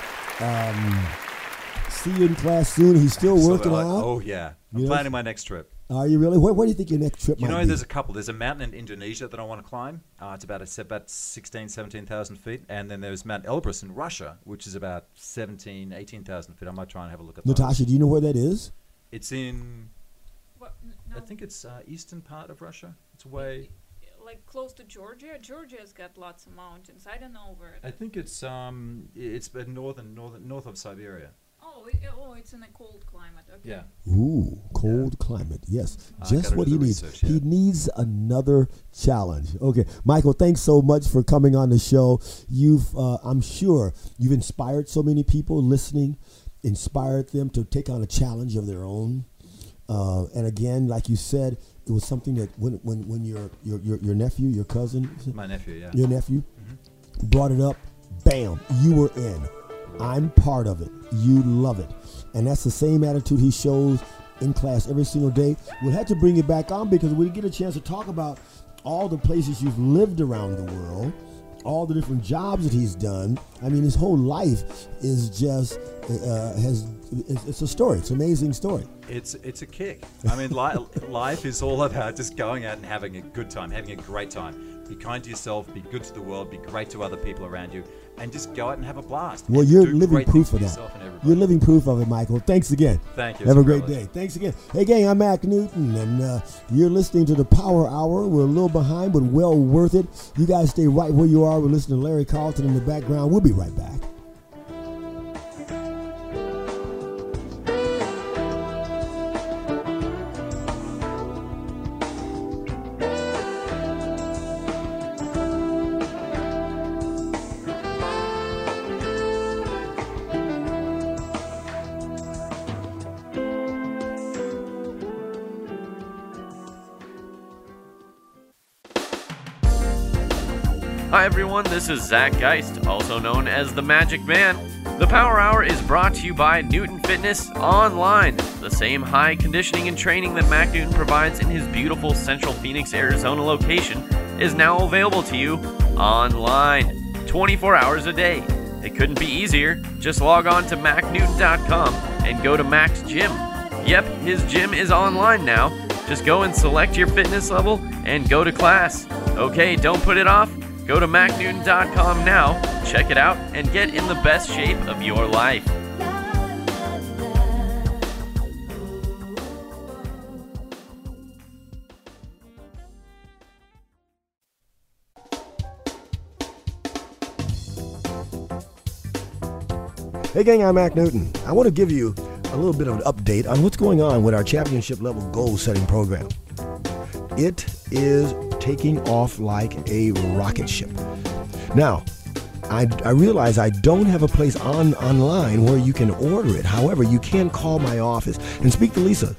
See you in class soon. He's still working on. Oh, yeah. I'm Yes. planning my next trip. Are you really? Where do you think your next trip You might know, be? there's a couple. There's a mountain in Indonesia that I want to climb. It's about 17,000 feet. And then there's Mount Elbrus in Russia, which is about 18,000 feet. I might try and have a look at that. Natasha, do you know where that is? It's in, What, no, I think it's eastern part of Russia. It's way, like close to Georgia. Georgia's got lots of mountains. I don't know where. I think it's north of Siberia. It's in a cold climate. Okay. Yeah. Ooh, cold climate. Yes, I just gotta what do he the needs. research, He yeah. needs another challenge. Okay, Michael, thanks so much for coming on the show. I'm sure you've inspired so many people listening, inspired them to take on a challenge of their own. And again, like you said, it was something that when your nephew, your cousin, My nephew, yeah. your nephew brought it up, bam, you were in. I'm part of it. You love it. And that's the same attitude he shows in class every single day. We'll have to bring it back on because we get a chance to talk about all the places you've lived around the world, all the different jobs that he's done. I mean, his whole life is just, it's a story. It's an amazing story. It's a kick. I mean, life is all about just going out and having a good time, having a great time. Be kind to yourself, be good to the world, be great to other people around you, and just go out and have a blast. Well, And you're do living great proof things of for that. yourself and everybody. You're living proof of it, Michael. Thanks again. Thank you. Have It's a great privilege. day. Thanks again. Hey, gang, I'm Mac Newton, and you're listening to the Power Hour. We're a little behind, but well worth it. You guys stay right where you are. We're listening to Larry Carlton in the background. We'll be right back. Hi everyone, this is Zach Geist, also known as the Magic Man. The Power Hour is brought to you by Newton Fitness Online. The same high conditioning and training that Mac Newton provides in his beautiful Central Phoenix, Arizona location is now available to you online, 24 hours a day. It couldn't be easier. Just log on to MacNewton.com and go to Mac's Gym. Yep, his gym is online now. Just go and select your fitness level and go to class. Okay, don't put it off. Go to MacNewton.com now, check it out, and get in the best shape of your life. Hey gang, I'm Mac Newton. I want to give you a little bit of an update on what's going on with our championship level goal setting program. It is taking off like a rocket ship. Now, I realize I don't have a place online where you can order it. However, you can call my office and speak to Lisa,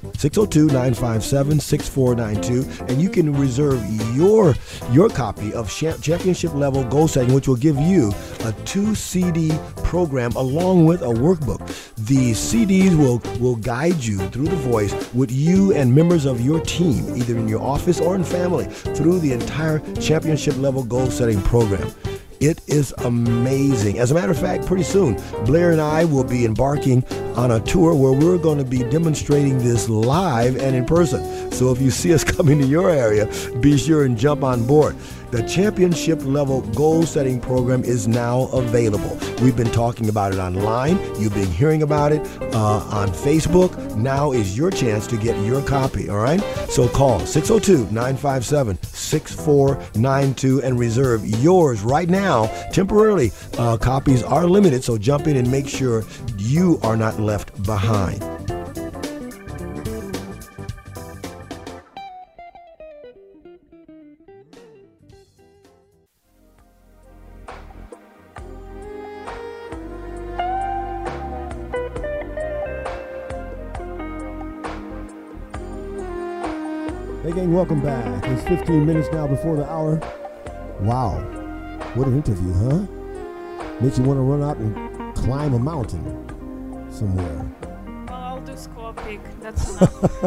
602-957-6492, and you can reserve your copy of championship level goal setting, which will give you a 2 CD program along with a workbook. The CDs will guide you through the voice with you and members of your team, either in your office or in family, through the entire championship level goal setting program. It is amazing. As a matter of fact, pretty soon, Blair and I will be embarking on a tour where we're going to be demonstrating this live and in person. So if you see us coming to your area, be sure and jump on board. The championship level goal setting program is now available. We've been talking about it online. You've been hearing about it on Facebook. Now is your chance to get your copy, all right? So call 602-957-6492 and reserve yours right now. Temporarily, copies are limited, so jump in and make sure you are not left behind. Hey gang, welcome back. It's 15 minutes now before the hour. Wow, what an interview, huh? Makes you want to run out and climb a mountain somewhere. Well, I'll do squaw pig. That's enough.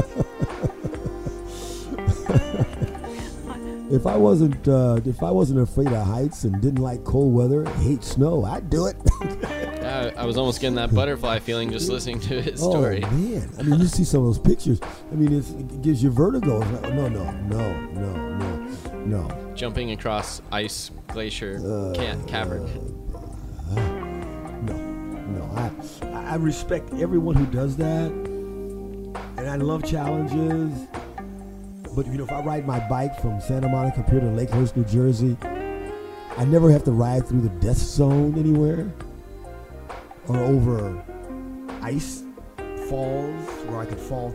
If I wasn't afraid of heights and didn't like cold weather, hate snow, I'd do it. I was almost getting that butterfly feeling just listening to his story. Oh man! I mean, you see some of those pictures. I mean, it gives you vertigo. It's like, no. Jumping across ice glacier cavern. No. I respect everyone who does that, and I love challenges. But if I ride my bike from Santa Monica Pier to Lakehurst, New Jersey, I never have to ride through the death zone anywhere, or over ice falls where I could fall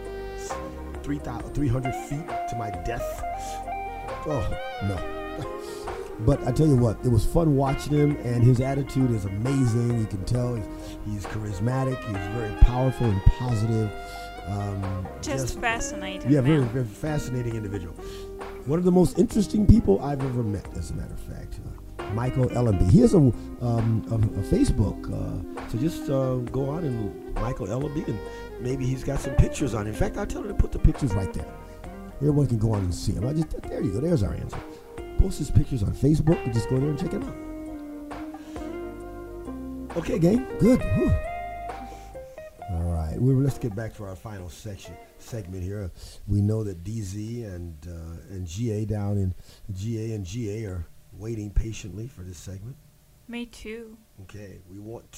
300 feet to my death. Oh, no. But I tell you what, it was fun watching him, and his attitude is amazing. You can tell he's charismatic, he's very powerful and positive. Just fascinating. Yeah, very, very fascinating individual. One of the most interesting people I've ever met, as a matter of fact. Michael Ellenby. He has a Facebook, so just go on and Michael Ellenby, and maybe he's got some pictures on. In fact, I'll tell him to put the pictures right there. Everyone can go on and see them. There you go. There's our answer. Post his pictures on Facebook and just go there and check it out. Okay, gang. Good. Whew. All right. Let's get back to our final segment here. We know that DZ and GA down in GA are waiting patiently for this segment. Me too. Okay, we want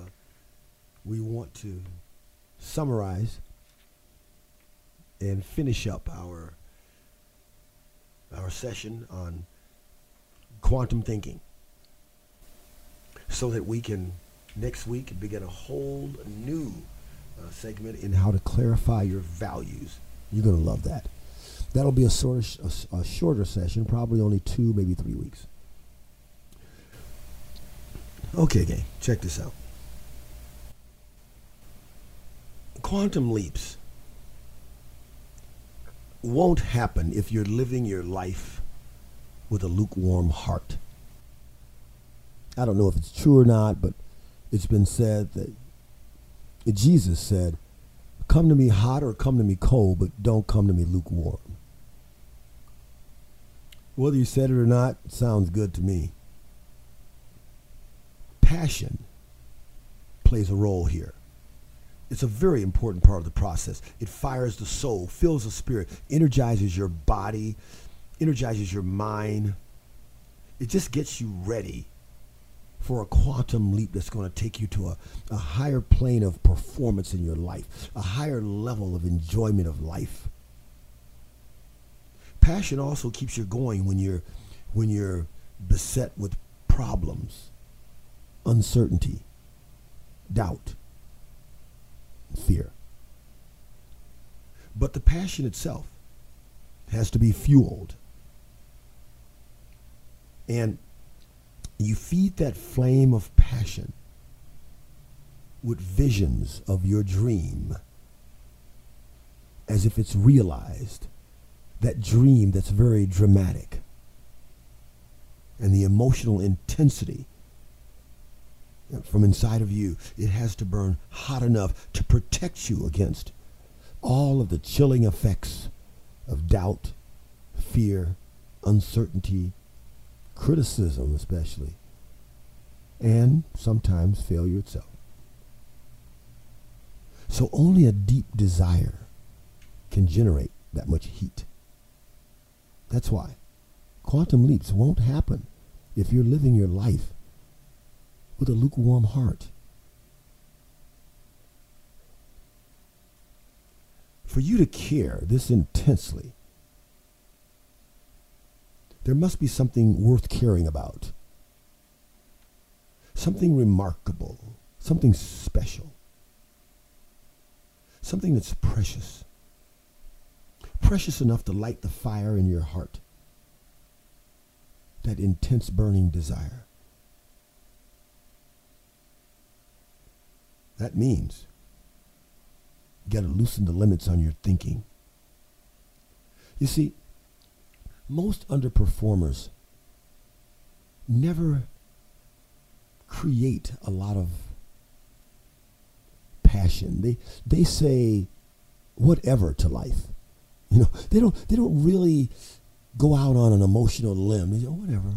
to summarize and finish up our session on quantum thinking, so that we can next week begin a whole new segment in how to clarify your values. You're gonna love that. That'll be a shorter session, probably only 2, maybe 3 weeks. Okay, gang, check this out. Quantum leaps won't happen if you're living your life with a lukewarm heart. I don't know if it's true or not, but it's been said that Jesus said, "Come to me hot or come to me cold, but don't come to me lukewarm." Whether you said it or not, it sounds good to me. Passion plays a role here. It's a very important part of the process. It fires the soul, fills the spirit, energizes your body, energizes your mind. It just gets you ready for a quantum leap that's going to take you to a higher plane of performance in your life, a higher level of enjoyment of life. Passion also keeps you going when you're beset with problems, uncertainty, doubt, and fear. But the passion itself has to be fueled. And you feed that flame of passion with visions of your dream as if it's realized. That dream that's very dramatic. And the emotional intensity from inside of you, it has to burn hot enough to protect you against all of the chilling effects of doubt, fear, uncertainty, criticism especially, and sometimes failure itself. So only a deep desire can generate that much heat. That's why quantum leaps won't happen if you're living your life with a lukewarm heart. For you to care this intensely, there must be something worth caring about. Something remarkable, something special, something that's precious. Precious enough to light the fire in your heart. That intense burning desire. That means you got to loosen the limits on your thinking. You see, most underperformers never create a lot of passion. They say whatever to life. You know, they don't really go out on an emotional limb. They say, oh, whatever.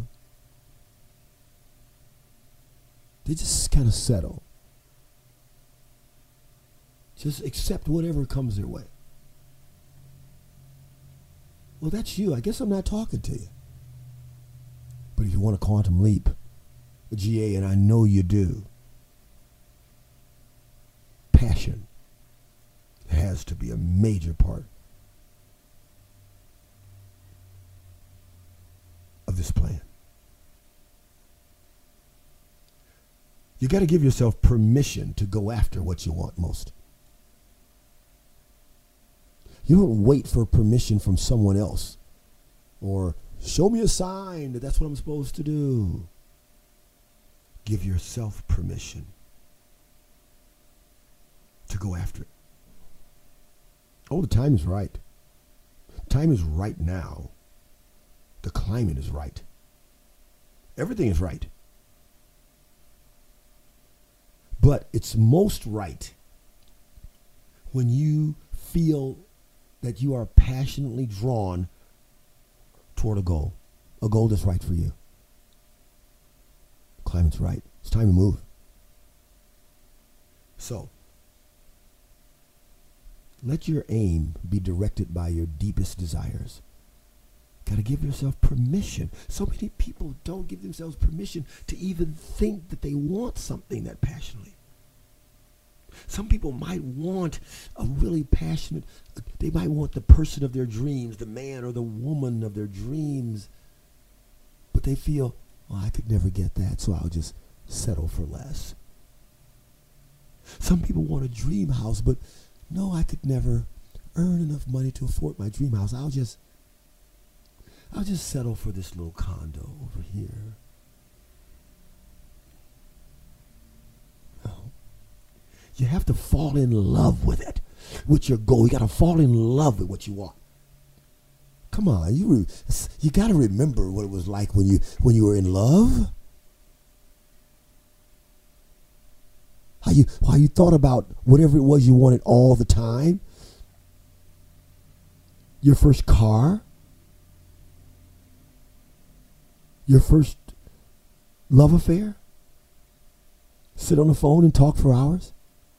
They just kind of settle. Just accept whatever comes their way. Well, that's you. I guess I'm not talking to you. But if you want a quantum leap, a GA, and I know you do, passion has to be a major part of this plan. You got to give yourself permission to go after what you want most. You don't wait for permission from someone else or show me a sign that that's what I'm supposed to do. Give yourself permission to go after it. Oh, the time is right. Time is right now. The climate is right. Everything is right. But it's most right when you feel that you are passionately drawn toward a goal that's right for you. Climate's right. It's time to move. So, let your aim be directed by your deepest desires. Got to give yourself permission. So many people don't give themselves permission to even think that they want something that passionately. Some people might want a really passionate, they might want the person of their dreams, the man or the woman of their dreams, but they feel, well, I could never get that, so I'll just settle for less. Some people want a dream house, but no, I could never earn enough money to afford my dream house. I'll just settle for this little condo over here. No. You have to fall in love with it, with your goal. You got to fall in love with what you want. Come on, you got to remember what it was like when you were in love. How you thought about whatever it was you wanted all the time. Your first car. Your first love affair. Sit on the phone and talk for hours.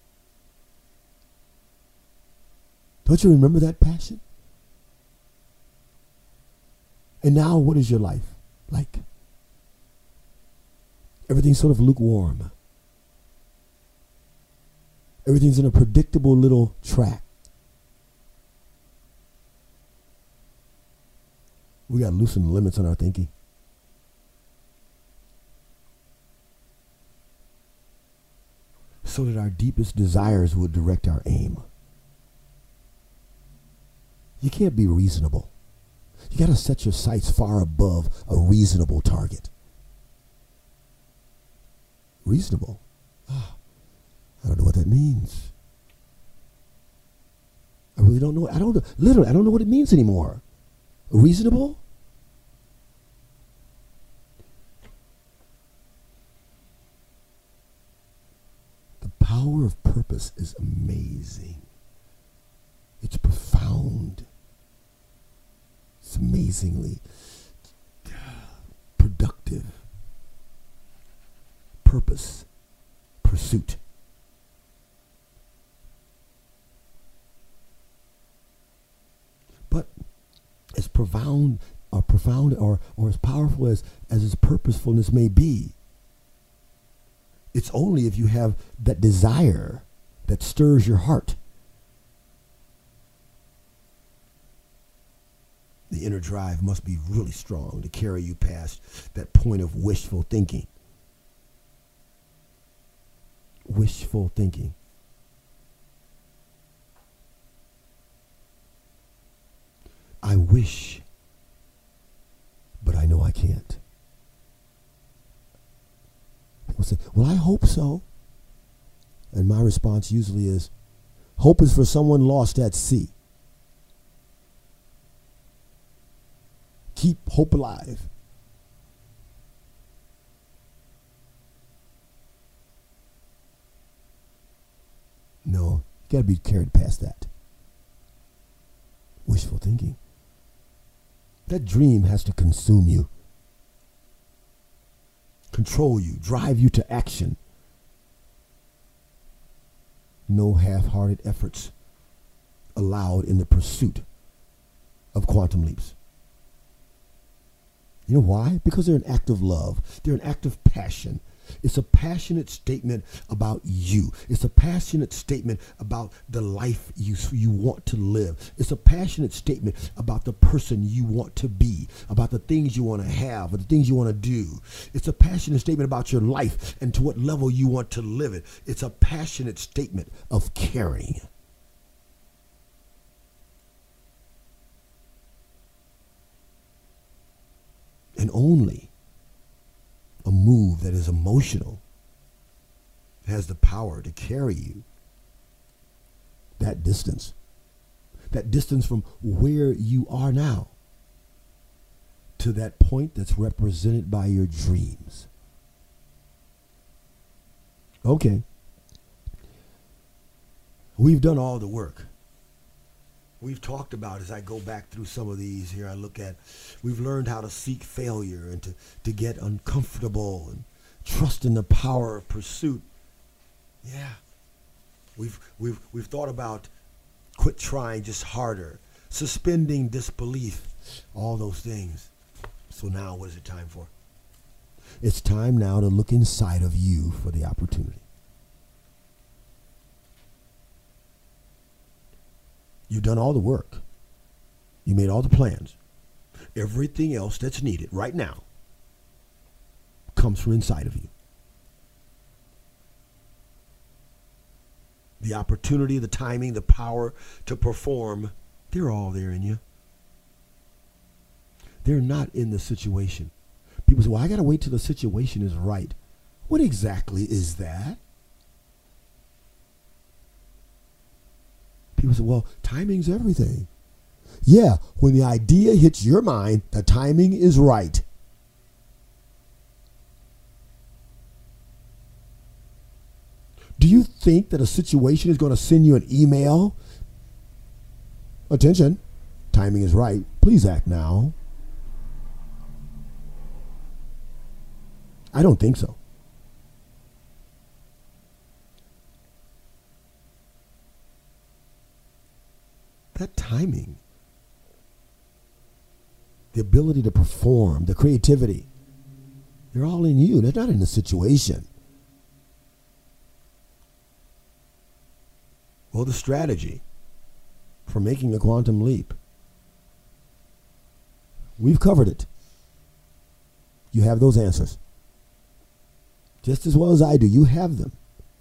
Don't you remember that passion? And now what is your life like? Everything's sort of lukewarm. Everything's in a predictable little track. We got to loosen the limits on our thinking. So that our deepest desires would direct our aim. You can't be reasonable. You got to set your sights far above a reasonable target. Reasonable? I don't know what that means. I really don't know. I don't know what it means anymore. Reasonable? The power of purpose is amazing. It's profound. It's amazingly productive. Purpose, pursuit. But as profound or as powerful as its purposefulness may be, it's only if you have that desire that stirs your heart. The inner drive must be really strong to carry you past that point of wishful thinking. Wishful thinking. I wish, but I know I can't. People say, well, I hope so. And my response usually is, hope is for someone lost at sea. keep hope alive. No, you got to be carried past that. Wishful thinking. That dream has to consume you, control you, drive you to action. No half-hearted efforts allowed in the pursuit of quantum leaps. You know why? Because they're an act of love. They're an act of passion. It's a passionate statement about you. It's a passionate statement about the life you want to live. It's a passionate statement about the person you want to be, about the things you want to have, or the things you want to do. It's a passionate statement about your life and to what level you want to live it. It's a passionate statement of caring. And only a move that is emotional has the power to carry you that distance from where you are now to that point that's represented by your dreams. Okay. We've done all the work. We've talked about, as I go back through some of these here, I look at, we've learned how to seek failure and to get uncomfortable and trust in the power of pursuit. Yeah. We've thought about quit trying just harder, suspending disbelief, all those things. So now what is it time for? It's time now to look inside of you for the opportunity. You've done all the work. You made all the plans. Everything else that's needed right now comes from inside of you. The opportunity, the timing, the power to perform, they're all there in you. They're not in the situation. People say, well, I got to wait till the situation is right. What exactly is that? People say, well, timing's everything. Yeah, when the idea hits your mind, the timing is right. Do you think that a situation is going to send you an email? Attention, timing is right. Please act now. I don't think so. That timing, the ability to perform, the creativity, they're all in you. They're not in the situation. Well, the strategy for making a quantum leap, we've covered it. You have those answers. Just as well as I do, you have them.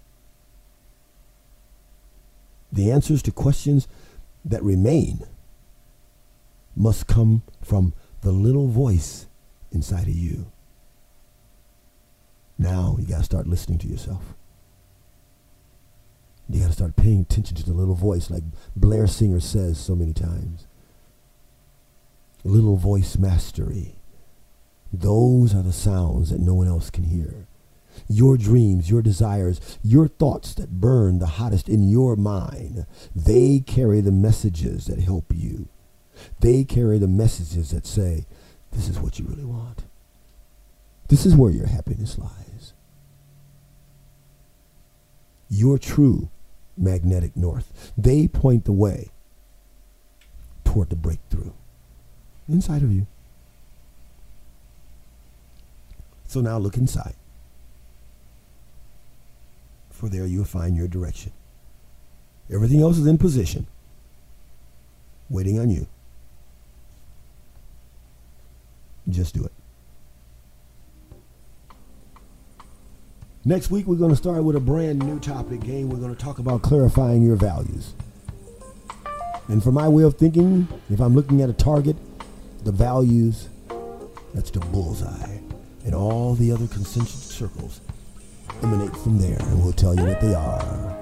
The answers to questions that remain must come from the little voice inside of you. Now you got to start listening to yourself. You got to start paying attention to the little voice, like Blair Singer says so many times. Little voice mastery. Those are the sounds that no one else can hear. Your dreams, your desires, your thoughts that burn the hottest in your mind, they carry the messages that help you. They carry the messages that say, this is what you really want. This is where your happiness lies. Your true magnetic north. They point the way toward the breakthrough inside of you. So now look inside. For there you'll find your direction. Everything else is in position, waiting on you. Just do it. Next week, we're going to start with a brand new topic, gang. We're going to talk about clarifying your values. And for my way of thinking, if I'm looking at a target, the values, that's the bullseye. And all the other concentric circles emanate from there, and we'll tell you what they are.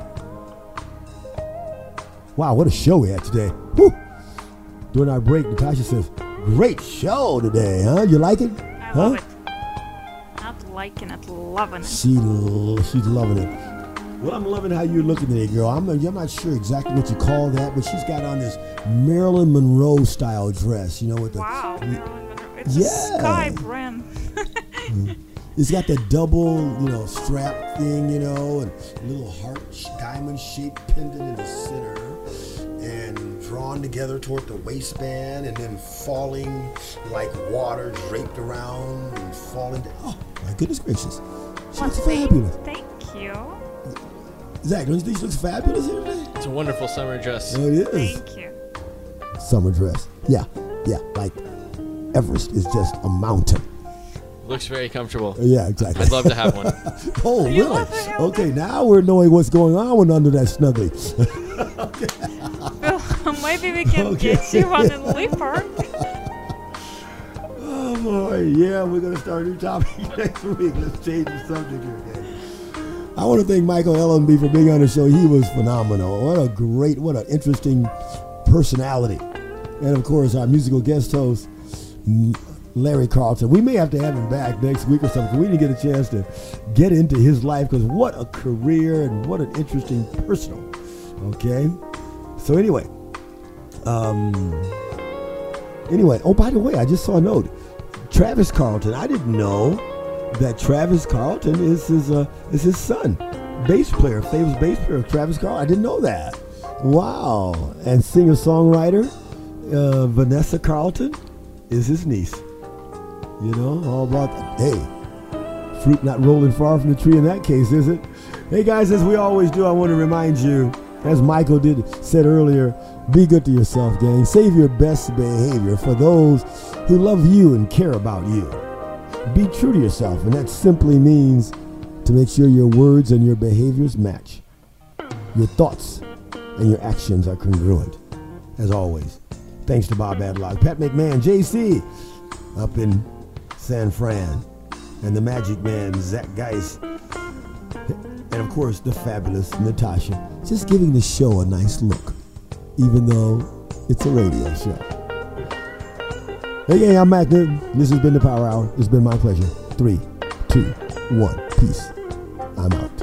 Wow, what a show we had today. Woo! During our break, Natasha says, great show today, huh? You like it? I love it. Not liking it, loving it. She's loving it. Well, I'm loving how you're looking today, girl. I'm not sure exactly what you call that, but she's got on this Marilyn Monroe style dress, with the Wow, Marilyn Monroe. It's a sky brand. It's got the double, strap thing, and a little heart diamond-shaped pendant in the center, and drawn together toward the waistband, and then falling like water draped around and falling down. Oh, my goodness gracious. She looks fabulous. Thank you. Zach, don't you think she looks fabulous here today? It's a wonderful summer dress. Oh, it is. Thank you. Summer dress. Yeah, like Everest is just a mountain. Looks very comfortable. Yeah, exactly. I'd love to have one. Oh, You really? love to have Okay, now we're knowing what's going on under that snuggly. Well, maybe we can get you one in Leopard. Oh, boy. Yeah, we're going to start a new topic next week. Let's change the subject here, okay? I want to thank Michael Ellenby for being on the show. He was phenomenal. What an interesting personality. And, of course, our musical guest host, Larry Carlton. We may have to have him back next week or something. We didn't get a chance to get into his life because what a career and what an interesting personal. Okay? So anyway. Oh, by the way, I just saw a note. Travis Carlton. I didn't know that Travis Carlton is his son. Famous bass player Travis Carlton. I didn't know that. Wow. And singer-songwriter Vanessa Carlton is his niece. All about that. Hey, fruit not rolling far from the tree in that case, is it? Hey guys, as we always do, I want to remind you, as Michael said earlier, be good to yourself, gang. Save your best behavior for those who love you and care about you. Be true to yourself, and that simply means to make sure your words and your behaviors match. Your thoughts and your actions are congruent. As always, thanks to Bob Adlock, Pat McMahon, JC, up in San Fran, and the Magic Man, Zach Geist, and of course the fabulous Natasha, just giving the show a nice look, even though it's a radio show. Hey, I'm Mac Newton. This has been the Power Hour. It's been my pleasure. 3, 2, 1, peace. I'm out.